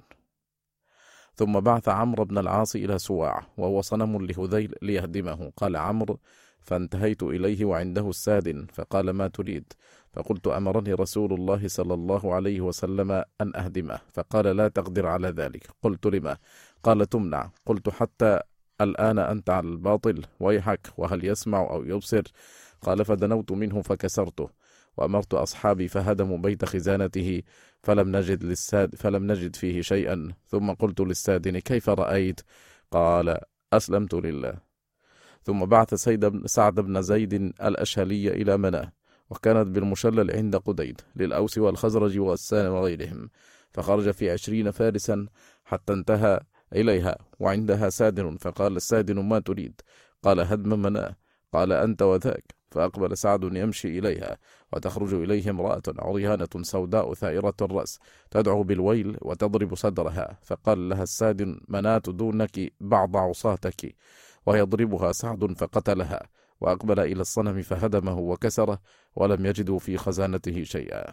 ثم بعث عمرو بن العاص إلى سواع وهو صنم لهذيل ليهدمه. قال عمرو: فانتهيت إليه وعنده السادن، فقال: ما تريد؟ فقلت: أمرني رسول الله صلى الله عليه وسلم أن أهدمه. فقال: لا تقدر على ذلك. قلت: لما؟ قال: تمنع. قلت: حتى الآن أنت على الباطل؟ ويحك، وهل يسمع أو يبصر؟ قال: فدنوت منه فكسرته، وأمرت أصحابي فهدموا بيت خزانته، فلم نجد للساد فلم نجد فيه شيئا. ثم قلت للسادن: كيف رأيت؟ قال: أسلمت لله. ثم بعث سيد سعد بن زيد الأشهلي إلى مناه، وكانت بالمشلل عند قديد للأوس والخزرج وغسان وغيرهم، فخرج في عشرين فارسا حتى انتهى إليها وعندها سادن. فقال السادن: ما تريد؟ قال: هدم مناه. قال: أنت وذاك. فأقبل سعد يمشي إليها، وتخرج إليه امرأة عريانة سوداء ثائرة الرأس تدعو بالويل وتضرب صدرها. فقال لها السادن: مناة دونك بعض عصاتك. ويضربها سعد فقتلها، وأقبل إلى الصنم فهدمه وكسره، ولم يجدوا في خزانته شيئا.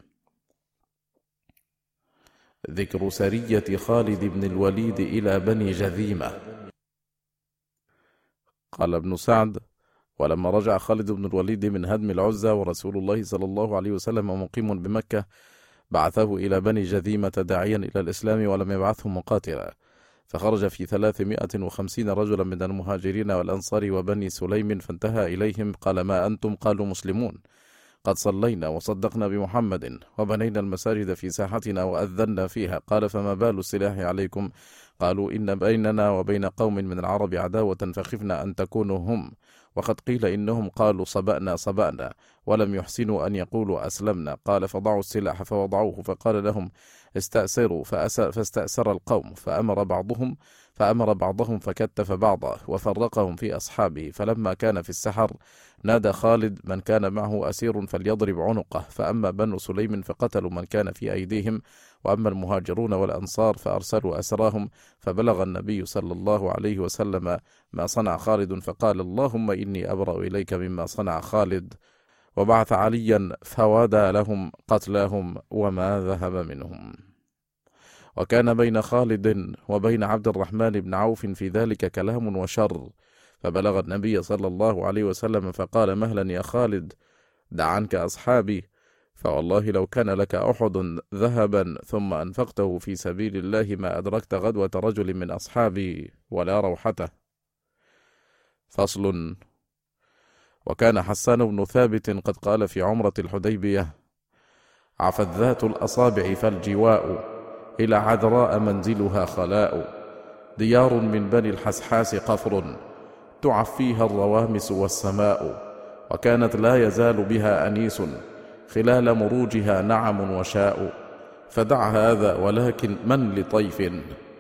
ذكر سرية خالد بن الوليد إلى بني جذيمة. قال ابن سعد: ولما رجع خالد بن الوليد من هدم العزة ورسول الله صلى الله عليه وسلم مقيم بمكة، بعثه إلى بني جذيمة داعيا إلى الإسلام، ولم يبعثه مقاتلا، فخرج في ثلاثمائة وخمسين رجلا من المهاجرين والأنصار وبني سليم فانتهى إليهم قال: ما أنتم؟ قالوا: مسلمون، قد صلينا وصدقنا بمحمد وبنينا المساجد في ساحتنا وأذنا فيها. قال: فما بال السلاح عليكم؟ قالوا: إن بيننا وبين قوم من العرب عداوة فخفنا أن تكونوا هم، وقد قيل إنهم قالوا صبأنا صبأنا ولم يحسنوا أن يقولوا أسلمنا. قال: فضعوا السلاح فوضعوه، فقال لهم: استأسروا، فاستأسر القوم، فأمر بعضهم فأمر بعضهم فكتف بعضه وفرقهم في أصحابه. فلما كان في السحر نادى خالد: من كان معه أسير فليضرب عنقه. فأما بنو سليم فقتلوا من كان في أيديهم، وأما المهاجرون والأنصار فأرسلوا أسراهم. فبلغ النبي صلى الله عليه وسلم ما صنع خالد، فقال: اللهم إني أبرأ إليك مما صنع خالد، وبعث عليا فوادى لهم قتلاهم وما ذهب منهم. وكان بين خالد وبين عبد الرحمن بن عوف في ذلك كلام وشر، فبلغ النبي صلى الله عليه وسلم فقال: مهلا يا خالد، دع عنك أصحابي، فوالله لو كان لك أحد ذهبا ثم أنفقته في سبيل الله ما أدركت غدوة رجل من أصحابي ولا روحته. فصل. وكان حسان بن ثابت قد قال في عمرة الحديبية: عفت ذات الأصابع فالجواء إلى عذراء منزلها خلاء، ديار من بني الحسحاس قفر تعف فيها الروامس والسماء، وكانت لا يزال بها أنيس خلال مروجها نعم وشاء. فدع هذا ولكن من لطيف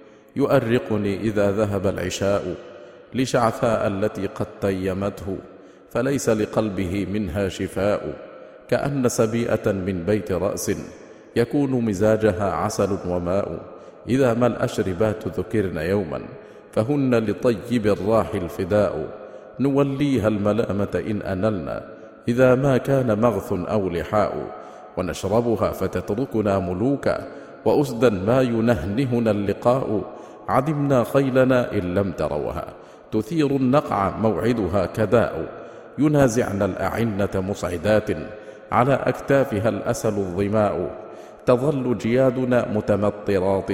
يؤرقني إذا ذهب العشاء، لشعثاء التي قد تيمته فليس لقلبه منها شفاء، كأن سبيئة من بيت رأس يكون مزاجها عسل وماء. إذا ما الأشربات ذكرن يوما فهن لطيب الراح الفداء، نوليها الملامة إن أنلنا إذا ما كان مغث أو لحاء، ونشربها فتتركنا ملوكا وأسدا ما ينهنهنا اللقاء. عدمنا خيلنا إن لم تروها تثير النقع موعدها كداء، ينازعن الأعنة مصعدات على أكتافها الأسل الظماء، تظل جيادنا متمطرات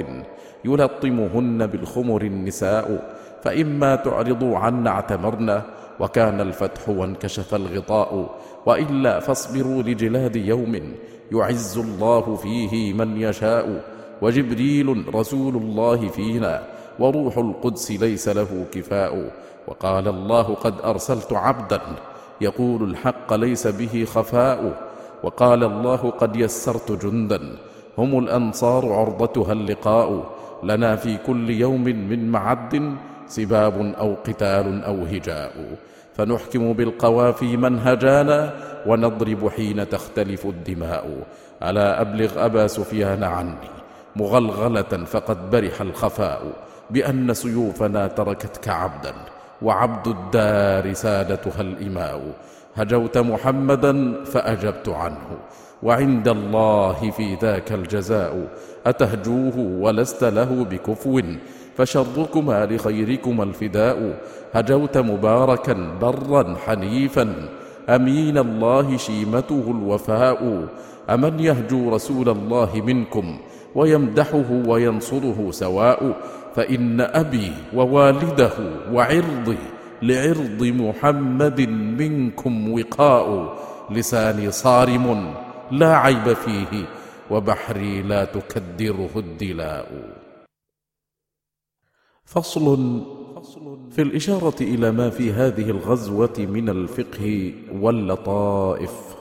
يلطمهن بالخمر النساء، فإما تعرضوا عنا اعتمرنا وكان الفتح وانكشف الغطاء، وإلا فاصبروا لجلاد يوم يعز الله فيه من يشاء، وجبريل رسول الله فينا وروح القدس ليس له كفاء. وقال الله: قد أرسلت عبدا يقول الحق ليس به خفاء. وقال الله: قد يسرت جندا هم الأنصار عرضتها اللقاء، لنا في كل يوم من معد سباب أو قتال أو هجاء، فنحكم بالقوافي من هجانا ونضرب حين تختلف الدماء. ألا أبلغ أبا سفيان عني مغلغلة فقد برح الخفاء، بأن سيوفنا تركتك عبدا وعبد الدار سادتها الإماء. هجوت محمدا فأجبت عنه وعند الله في ذاك الجزاء، أتهجوه ولست له بكفو فشركما لخيركما الفداء. هجوت مباركا برا حنيفا أمين الله شيمته الوفاء، أمن يهجو رسول الله منكم ويمدحه وينصره سواء. فإن أبي ووالده وعرضي لعرض محمد منكم وقاء، لساني صارم لا عيب فيه وبحري لا تكدره الدلاء. فصل في الإشارة إلى ما في هذه الغزوة من الفقه واللطائف.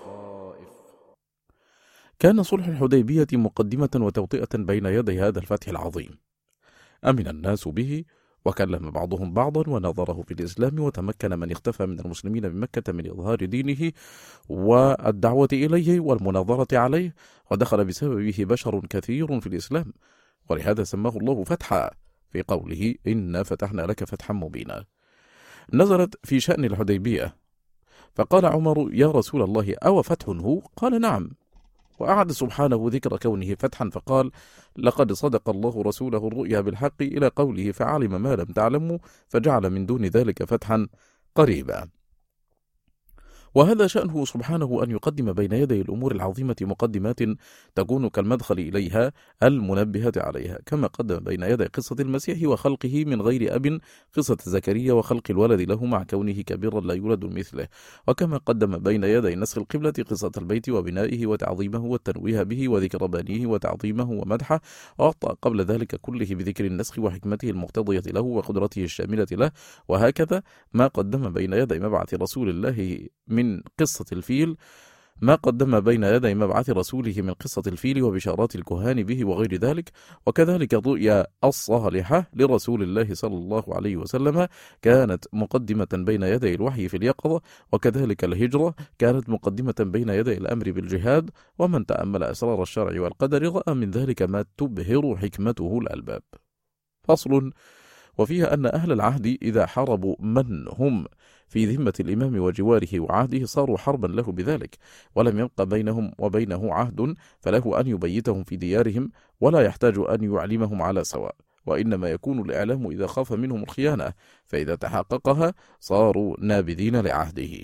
كان صلح الحديبية مقدمة وتوطئة بين يدي هذا الفتح العظيم، أمن الناس به وكلم بعضهم بعضا ونظره في الإسلام، وتمكن من اختفى من المسلمين بمكة من إظهار دينه والدعوة إليه والمناظرة عليه، ودخل بسببه بشر كثير في الإسلام، ولهذا سماه الله فتحا في قوله: إنا فتحنا لك فتحا مبينا. نزلت في شأن الحديبية، فقال عمر: يا رسول الله، أو فتح هو؟ قال: نعم. وأعد سبحانه ذكر كونه فتحا فقال: لقد صدق الله رسوله الرؤيا بالحق، إلى قوله: فعلم ما لم تعلموا فجعل من دون ذلك فتحا قريبا. وهذا شأنه سبحانه أن يقدم بين يدي الأمور العظيمة مقدمات تكون كالمدخل إليها المنبهة عليها، كما قدم بين يدي قصة المسيح وخلقه من غير أب قصة زكريا وخلق الولد له مع كونه كبيرا لا يولد مثله، وكما قدم بين يدي نسخ القبلة قصة البيت وبنائه وتعظيمه والتنويه به وذكر بنيه وتعظيمه ومدحه، وأبطأ قبل ذلك كله بذكر النسخ وحكمته المقتضية له وقدرته الشاملة له. وهكذا ما قدم بين يدي مبعث رسول الله من قصة الفيل ما قدم بين يدي مبعث رسوله من قصة الفيل وبشارات الكهان به وغير ذلك. وكذلك الرؤيا الصالحة لرسول الله صلى الله عليه وسلم كانت مقدمة بين يدي الوحي في اليقظة، وكذلك الهجرة كانت مقدمة بين يدي الأمر بالجهاد. ومن تأمل أسرار الشرع والقدر رأى من ذلك ما تبهر حكمته الألباب. فصل. وفيها أن أهل العهد إذا حاربوا من هم في ذمة الإمام وجواره وعهده صاروا حربا له بذلك، ولم يبق بينهم وبينه عهد، فله أن يبيتهم في ديارهم ولا يحتاج أن يعلمهم على سواء، وإنما يكون الإعلام إذا خاف منهم الخيانة، فإذا تحققها صاروا نابذين لعهده.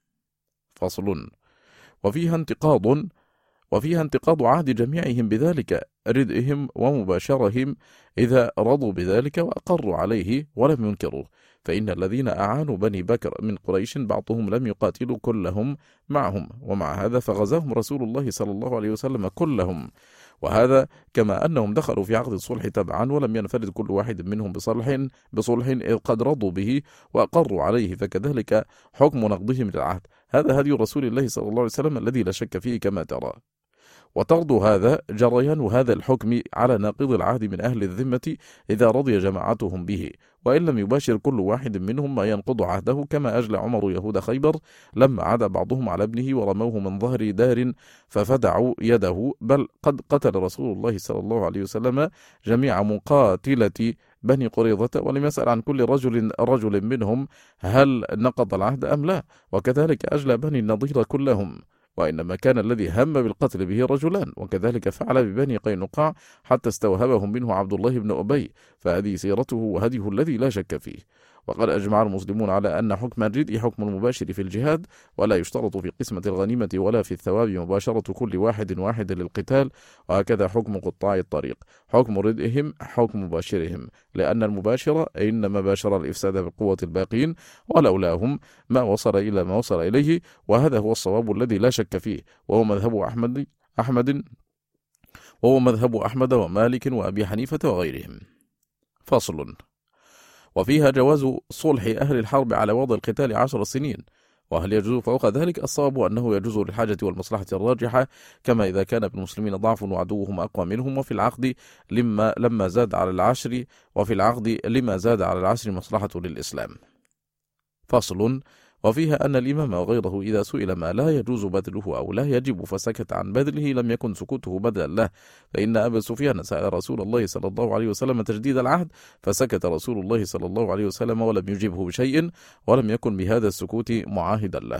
فصل. وفيها انتقاض وفيها انتقاض عهد جميعهم بذلك، ردئهم ومباشرهم إذا رضوا بذلك وأقروا عليه ولم ينكروا، فإن الذين أعانوا بني بكر من قريش بعضهم لم يقاتلوا كلهم معهم، ومع هذا فغزاهم رسول الله صلى الله عليه وسلم كلهم، وهذا كما أنهم دخلوا في عقد الصلح تبعا ولم ينفرد كل واحد منهم بصلح بصلح إذ قد رضوا به وأقروا عليه، فكذلك حكم نقضهم للعهد. هذا هدي رسول الله صلى الله عليه وسلم الذي لا شك فيه كما ترى. وترض هذا جريان هذا الحكم على ناقض العهد من أهل الذمة إذا رضي جماعتهم به، وإن لم يباشر كل واحد منهم ما ينقض عهده، كما أجلى عمر يهود خيبر لما عدا بعضهم على ابنه ورموه من ظهر دار ففدعوا يده، بل قد قتل رسول الله صلى الله عليه وسلم جميع مقاتلة بني قريظة، ولم يسأل عن كل رجل رجل منهم هل نقض العهد أم لا، وكذلك أجلى بني النضير كلهم، وإنما كان الذي هم بالقتل به رجلان، وكذلك فعل ببني قينقاع حتى استوهبهم منه عبد الله بن أبي، فهذه سيرته وهديه الذي لا شك فيه. وقد أجمع المسلمون على أن حكم الردء حكم المباشر في الجهاد، ولا يشترط في قسمة الغنيمة ولا في الثواب مباشرة كل واحد واحد للقتال، وهكذا حكم قطاع الطريق حكم ردئهم حكم مباشرهم، لأن المباشر إنما باشر الإفساد بقوة الباقين، ولولاهم ما وصل إلى ما وصل إليه، وهذا هو الصواب الذي لا شك فيه، وهو مذهب أحمد أحمد وهو مذهب أحمد ومالك وأبي حنيفة وغيرهم. فصل. وفيها جواز صلح أهل الحرب على وضع القتال عشر سنين، وهل يجوز فوق ذلك؟ الصواب أنه يجوز للحاجة والمصلحة الراجحة، كما إذا كان بالمسلمين ضعف وعدوهم أقوى منهم، وفي العقد لما لما زاد على العشر وفي العقد لما زاد على العشر مصلحة للإسلام. فصل. وفيها أن الإمام وغيره إذا سئل ما لا يجوز بذله أو لا يجب فسكت عن بذله لم يكن سكوته بدلا له، فإن أبا سفيان سأل رسول الله صلى الله عليه وسلم تجديد العهد فسكت رسول الله صلى الله عليه وسلم ولم يجبه بشيء، ولم يكن بهذا السكوت معاهدا له.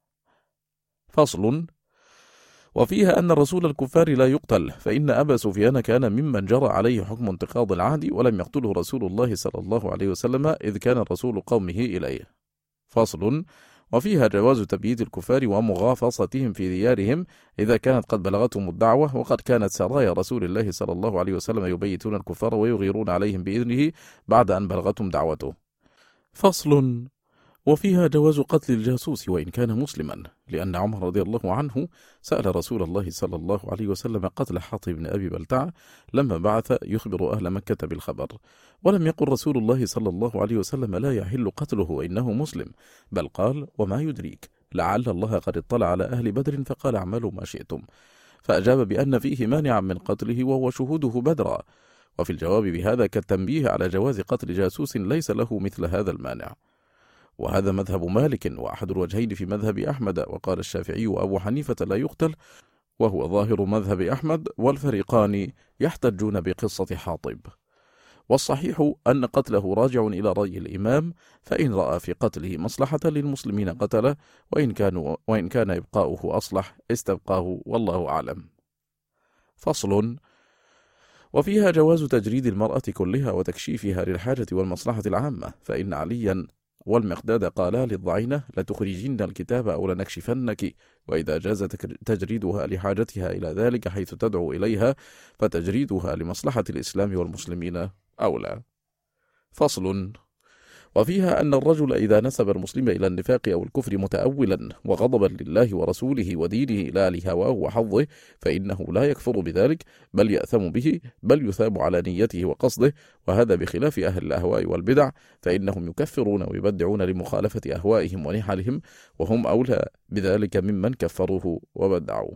فصل. وفيها أن رسول الكفار لا يقتل، فإن أبا سفيان كان ممن جرى عليه حكم انتقاض العهد، ولم يقتله رسول الله صلى الله عليه وسلم إذ كان رسول قومه إليه. فصل. وفيها جواز تبييت الكفار ومغافصتهم في ديارهم إذا كانت قد بلغتهم الدعوة، وقد كانت سرايا رسول الله صلى الله عليه وسلم يبيتون الكفار ويغيرون عليهم بإذنه بعد أن بلغتهم دعوته. فصل. وفيها جواز قتل الجاسوس وإن كان مسلما، لأن عمر رضي الله عنه سأل رسول الله صلى الله عليه وسلم قتل حاطب بن أبي بلتع لما بعث يخبر أهل مكة بالخبر، ولم يقل رسول الله صلى الله عليه وسلم لا يحل قتله وإنه مسلم، بل قال وما يدريك لعل الله قد اطلع على أهل بدر فقال اعملوا ما شئتم، فأجاب بأن فيه مانعا من قتله وهو شهوده بدرا. وفي الجواب بهذا كالتنبيه على جواز قتل جاسوس ليس له مثل هذا المانع. وهذا مذهب مالك وأحد الوجهين في مذهب أحمد، وقال الشافعي وأبو حنيفة لا يقتل، وهو ظاهر مذهب أحمد، والفريقان يحتجون بقصة حاطب. والصحيح أن قتله راجع إلى رأي الإمام، فإن رأى في قتله مصلحة للمسلمين قتله، وإن, كانوا وإن كان إبقاؤه أصلح استبقاه، والله أعلم. فصل. وفيها جواز تجريد المرأة كلها وتكشيفها للحاجة والمصلحة العامة، فإن عليا والمقداد قالا للضعينة لتخرجين الكتاب أو لنكشفنك، وإذا جاز تجريدها لحاجتها إلى ذلك حيث تدعو إليها فتجريدها لمصلحة الإسلام والمسلمين أولى. فصل. وفيها أن الرجل إذا نسب المسلم إلى النفاق أو الكفر متأولا وغضبا لله ورسوله ودينه لا لهواه وحظه فإنه لا يكفر بذلك، بل يأثم به، بل يثاب على نيته وقصده، وهذا بخلاف أهل الأهواء والبدع، فإنهم يكفرون ويبدعون لمخالفة أهوائهم ونحلهم، وهم أولى بذلك ممن كفروه وبدعوا.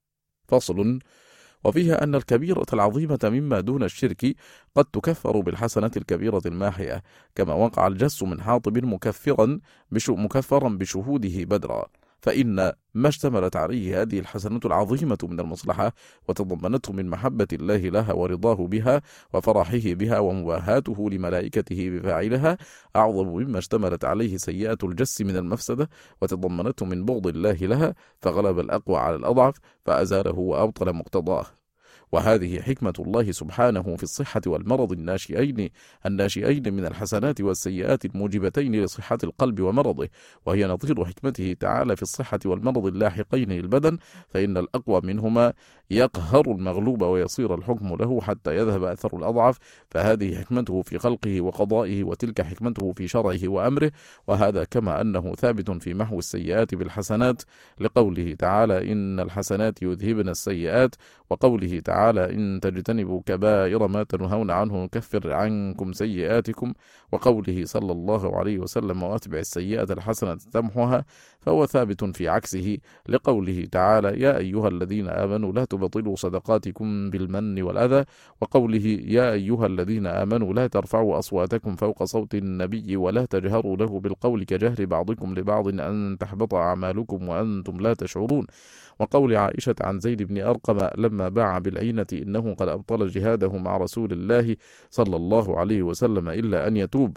فصل. وفيها أن الكبيرة العظيمة مما دون الشرك قد تكفر بالحسنة الكبيرة الماحية، كما وقع الجس من حاطب مكفرا مكفرا بشهوده بدرا، فإن ما اشتملت عليه هذه الحسنة العظيمة من المصلحة وتضمنته من محبة الله لها ورضاه بها وفرحه بها ومباهاته لملائكته بفاعلها أعظم مما اشتملت عليه سيئة الجس من المفسدة وتضمنته من بغض الله لها، فغلب الأقوى على الأضعف فأزاله وأبطل مقتضاه. وهذه حكمة الله سبحانه في الصحة والمرض الناشئين الناشئين من الحسنات والسيئات الموجبتين لصحة القلب ومرضه، وهي نظير حكمته تعالى في الصحة والمرض اللاحقين للبدن، فإن الأقوى منهما يقهر المغلوب ويصير الحكم له حتى يذهب أثر الأضعف، فهذه حكمته في خلقه وقضائه، وتلك حكمته في شرعه وأمره، وهذا كما أنه ثابت في محو السيئات بالحسنات، لقوله تعالى إن الحسنات يذهبن السيئات، وقوله تعالى إن تجتنبوا كبائر ما تنهون عنه نكفر عنكم سيئاتكم، وقوله صلى الله عليه وسلم وأتبع السيئة الحسنة تمحها، فهو ثابت في عكسه، لقوله تعالى يا أيها الذين آمنوا لا تبطلوا صدقاتكم بالمن والأذى، وقوله يا أيها الذين آمنوا لا ترفعوا أصواتكم فوق صوت النبي ولا تجهروا له بالقول كجهر بعضكم لبعض أن تحبط أعمالكم وأنتم لا تشعرون، وقول عائشة عن زيد بن أرقم لما باع بالعينة إنه قد أبطل جهاده مع رسول الله صلى الله عليه وسلم إلا أن يتوب،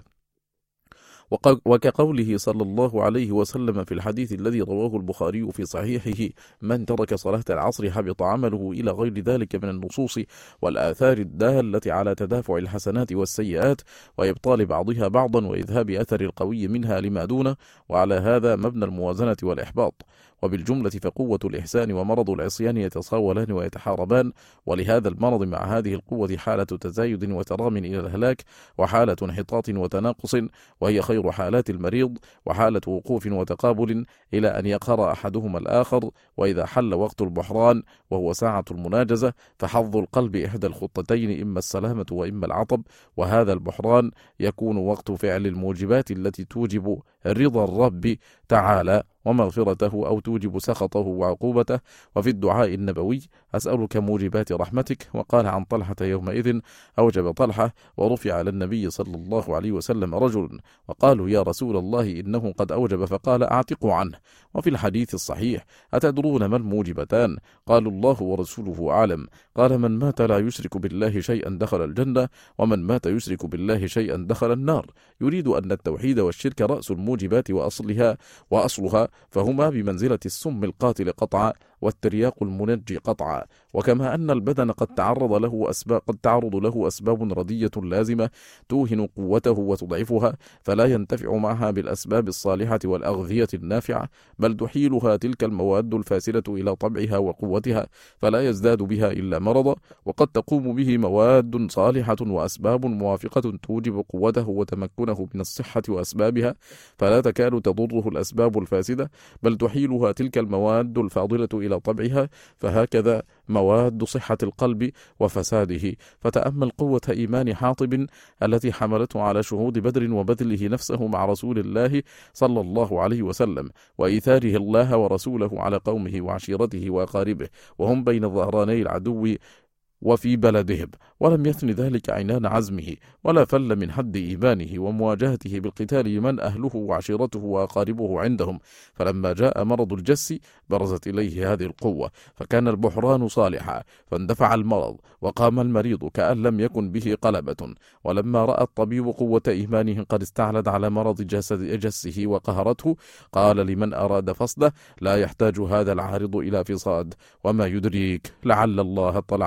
وكقوله صلى الله عليه وسلم في الحديث الذي رواه البخاري في صحيحه من ترك صلاة العصر حبط عمله إلى غير ذلك من النصوص والآثار الدالة على تدافع الحسنات والسيئات وإبطال بعضها بعضا وإذهاب أثر القوي منها لما دونه، وعلى هذا مبنى الموازنة والإحباط. وبالجملة فقوة الإحسان ومرض العصيان يتصاولان ويتحاربان، ولهذا المرض مع هذه القوة حالة تزايد وترام إلى الهلاك، وحالة انحطاط وتناقص وهي خير حالات المريض، وحالة وقوف وتقابل إلى أن يقهر أحدهما الآخر، وإذا حل وقت البحران وهو ساعة المناجزة فحظ القلب إحدى الخطتين إما السلامة وإما العطب، وهذا البحران يكون وقت فعل الموجبات التي توجب رضا الرب تعالى ومغفرته أو توجب سخطه وعقوبته. وفي الدعاء النبوي أسألك موجبات رحمتك، وقال عن طلحة يومئذ أوجب طلحة، ورفع على النبي صلى الله عليه وسلم رجل وقالوا يا رسول الله إنه قد أوجب، فقال أعتقوا عنه. وفي الحديث الصحيح أتدرون ما الموجبتان؟ قالوا الله ورسوله أعلم. قال من مات لا يشرك بالله شيئا دخل الجنة، ومن مات يشرك بالله شيئا دخل النار، يريد أن التوحيد والشرك رأس الموجبات وأصلها وأصلها، فهما بمنزلة السم القاتل قطعا والترياق المنجي قطعا. وكما أن البدن قد تعرض له أسباب قد تعرض له أسباب ردية لازمة توهن قوته وتضعفها، فلا ينتفع معها بالأسباب الصالحة والأغذية النافعة، بل تحيلها تلك المواد الفاسدة إلى طبعها وقوتها، فلا يزداد بها إلا مرضا. وقد تقوم به مواد صالحة وأسباب موافقة توجب قوته وتمكنه من الصحة وأسبابها، فلا تكاد تضره الأسباب الفاسدة، بل تحيلها تلك المواد الفاضلة إلى طبعها، فهكذا مواد صحة القلب وفساده. فتأمل قوة إيمان حاطب التي حملته على شهود بدر وبذله نفسه مع رسول الله صلى الله عليه وسلم، وإيثاره الله ورسوله على قومه وعشيرته وأقاربه، وهم بين ظهراني العدو وفي بلدهم، ولم يثن ذلك عنان عزمه، ولا فل من حد إيمانه ومواجهته بالقتال لمن أهله وعشيرته وأقاربه عندهم. فلما جاء مرض الجس برزت إليه هذه القوة، فكان البحران صالحا، فاندفع المرض وقام المريض كأن لم يكن به قلبة. ولما رأى الطبيب قوة إيمانه قد استعلت على مرض جسد جسه وقهرته، قال لمن أراد فصده لا يحتاج هذا العارض إلى فصاد، وما يدريك لعل الله اطلع على أهل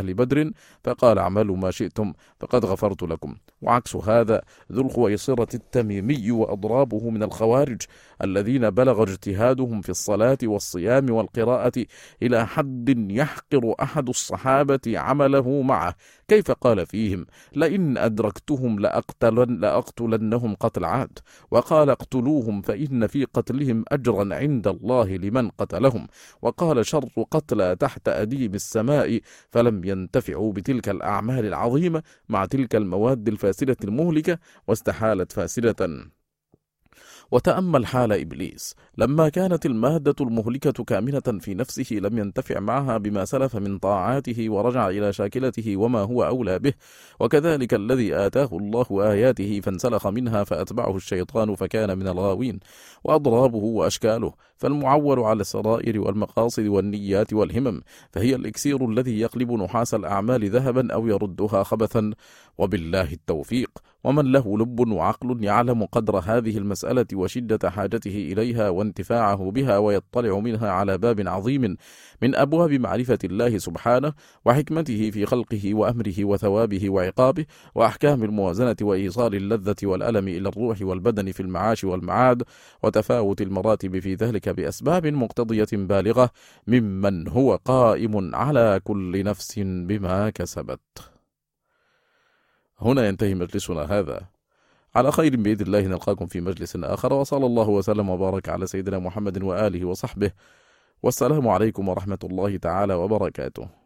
أهل بدر فقال اعملوا ما شئتم فقد غفرت لكم. وعكس هذا ذو الخويصرة التميمي وأضرابه من الخوارج الذين بلغ اجتهادهم في الصلاة والصيام والقراءة إلى حد يحقر أحد الصحابة عمله معه، كيف قال فيهم: لئن أدركتهم لأقتلن لأقتلنهم قتل عاد، وقال اقتلوهم فإن في قتلهم أجرا عند الله لمن قتلهم، وقال شر قتلى تحت أديم السماء فلم ينتفعوا بتلك الأعمال العظيمة مع تلك المواد الفاسدة المهلكة واستحالت فاسدة. وتأمل حال إبليس لما كانت المادة المهلكة كامنة في نفسه لم ينتفع معها بما سلف من طاعاته ورجع إلى شاكلته وما هو أولى به، وكذلك الذي آتاه الله آياته فانسلخ منها فأتبعه الشيطان فكان من الغاوين. وأضرابه وأشكاله فالمعول على السرائر والمقاصد والنيات والهمم، فهي الإكسير الذي يقلب نحاس الأعمال ذهبا أو يردها خبثا، وبالله التوفيق. ومن له لب وعقل يعلم قدر هذه المسألة وشدة حاجته إليها وانتفاعه بها، ويطلع منها على باب عظيم من أبواب معرفة الله سبحانه وحكمته في خلقه وأمره وثوابه وعقابه وأحكام الموازنة وإيصال اللذة والألم إلى الروح والبدن في المعاش والمعاد، وتفاوت المراتب في ذلك بأسباب مقتضية بالغة، ممن هو قائم على كل نفس بما كسبت. هنا ينتهي مجلسنا هذا، على خير بإذن الله نلقاكم في مجلس آخر، وصلى الله وسلم وبارك على سيدنا محمد وآله وصحبه، والسلام عليكم ورحمة الله تعالى وبركاته.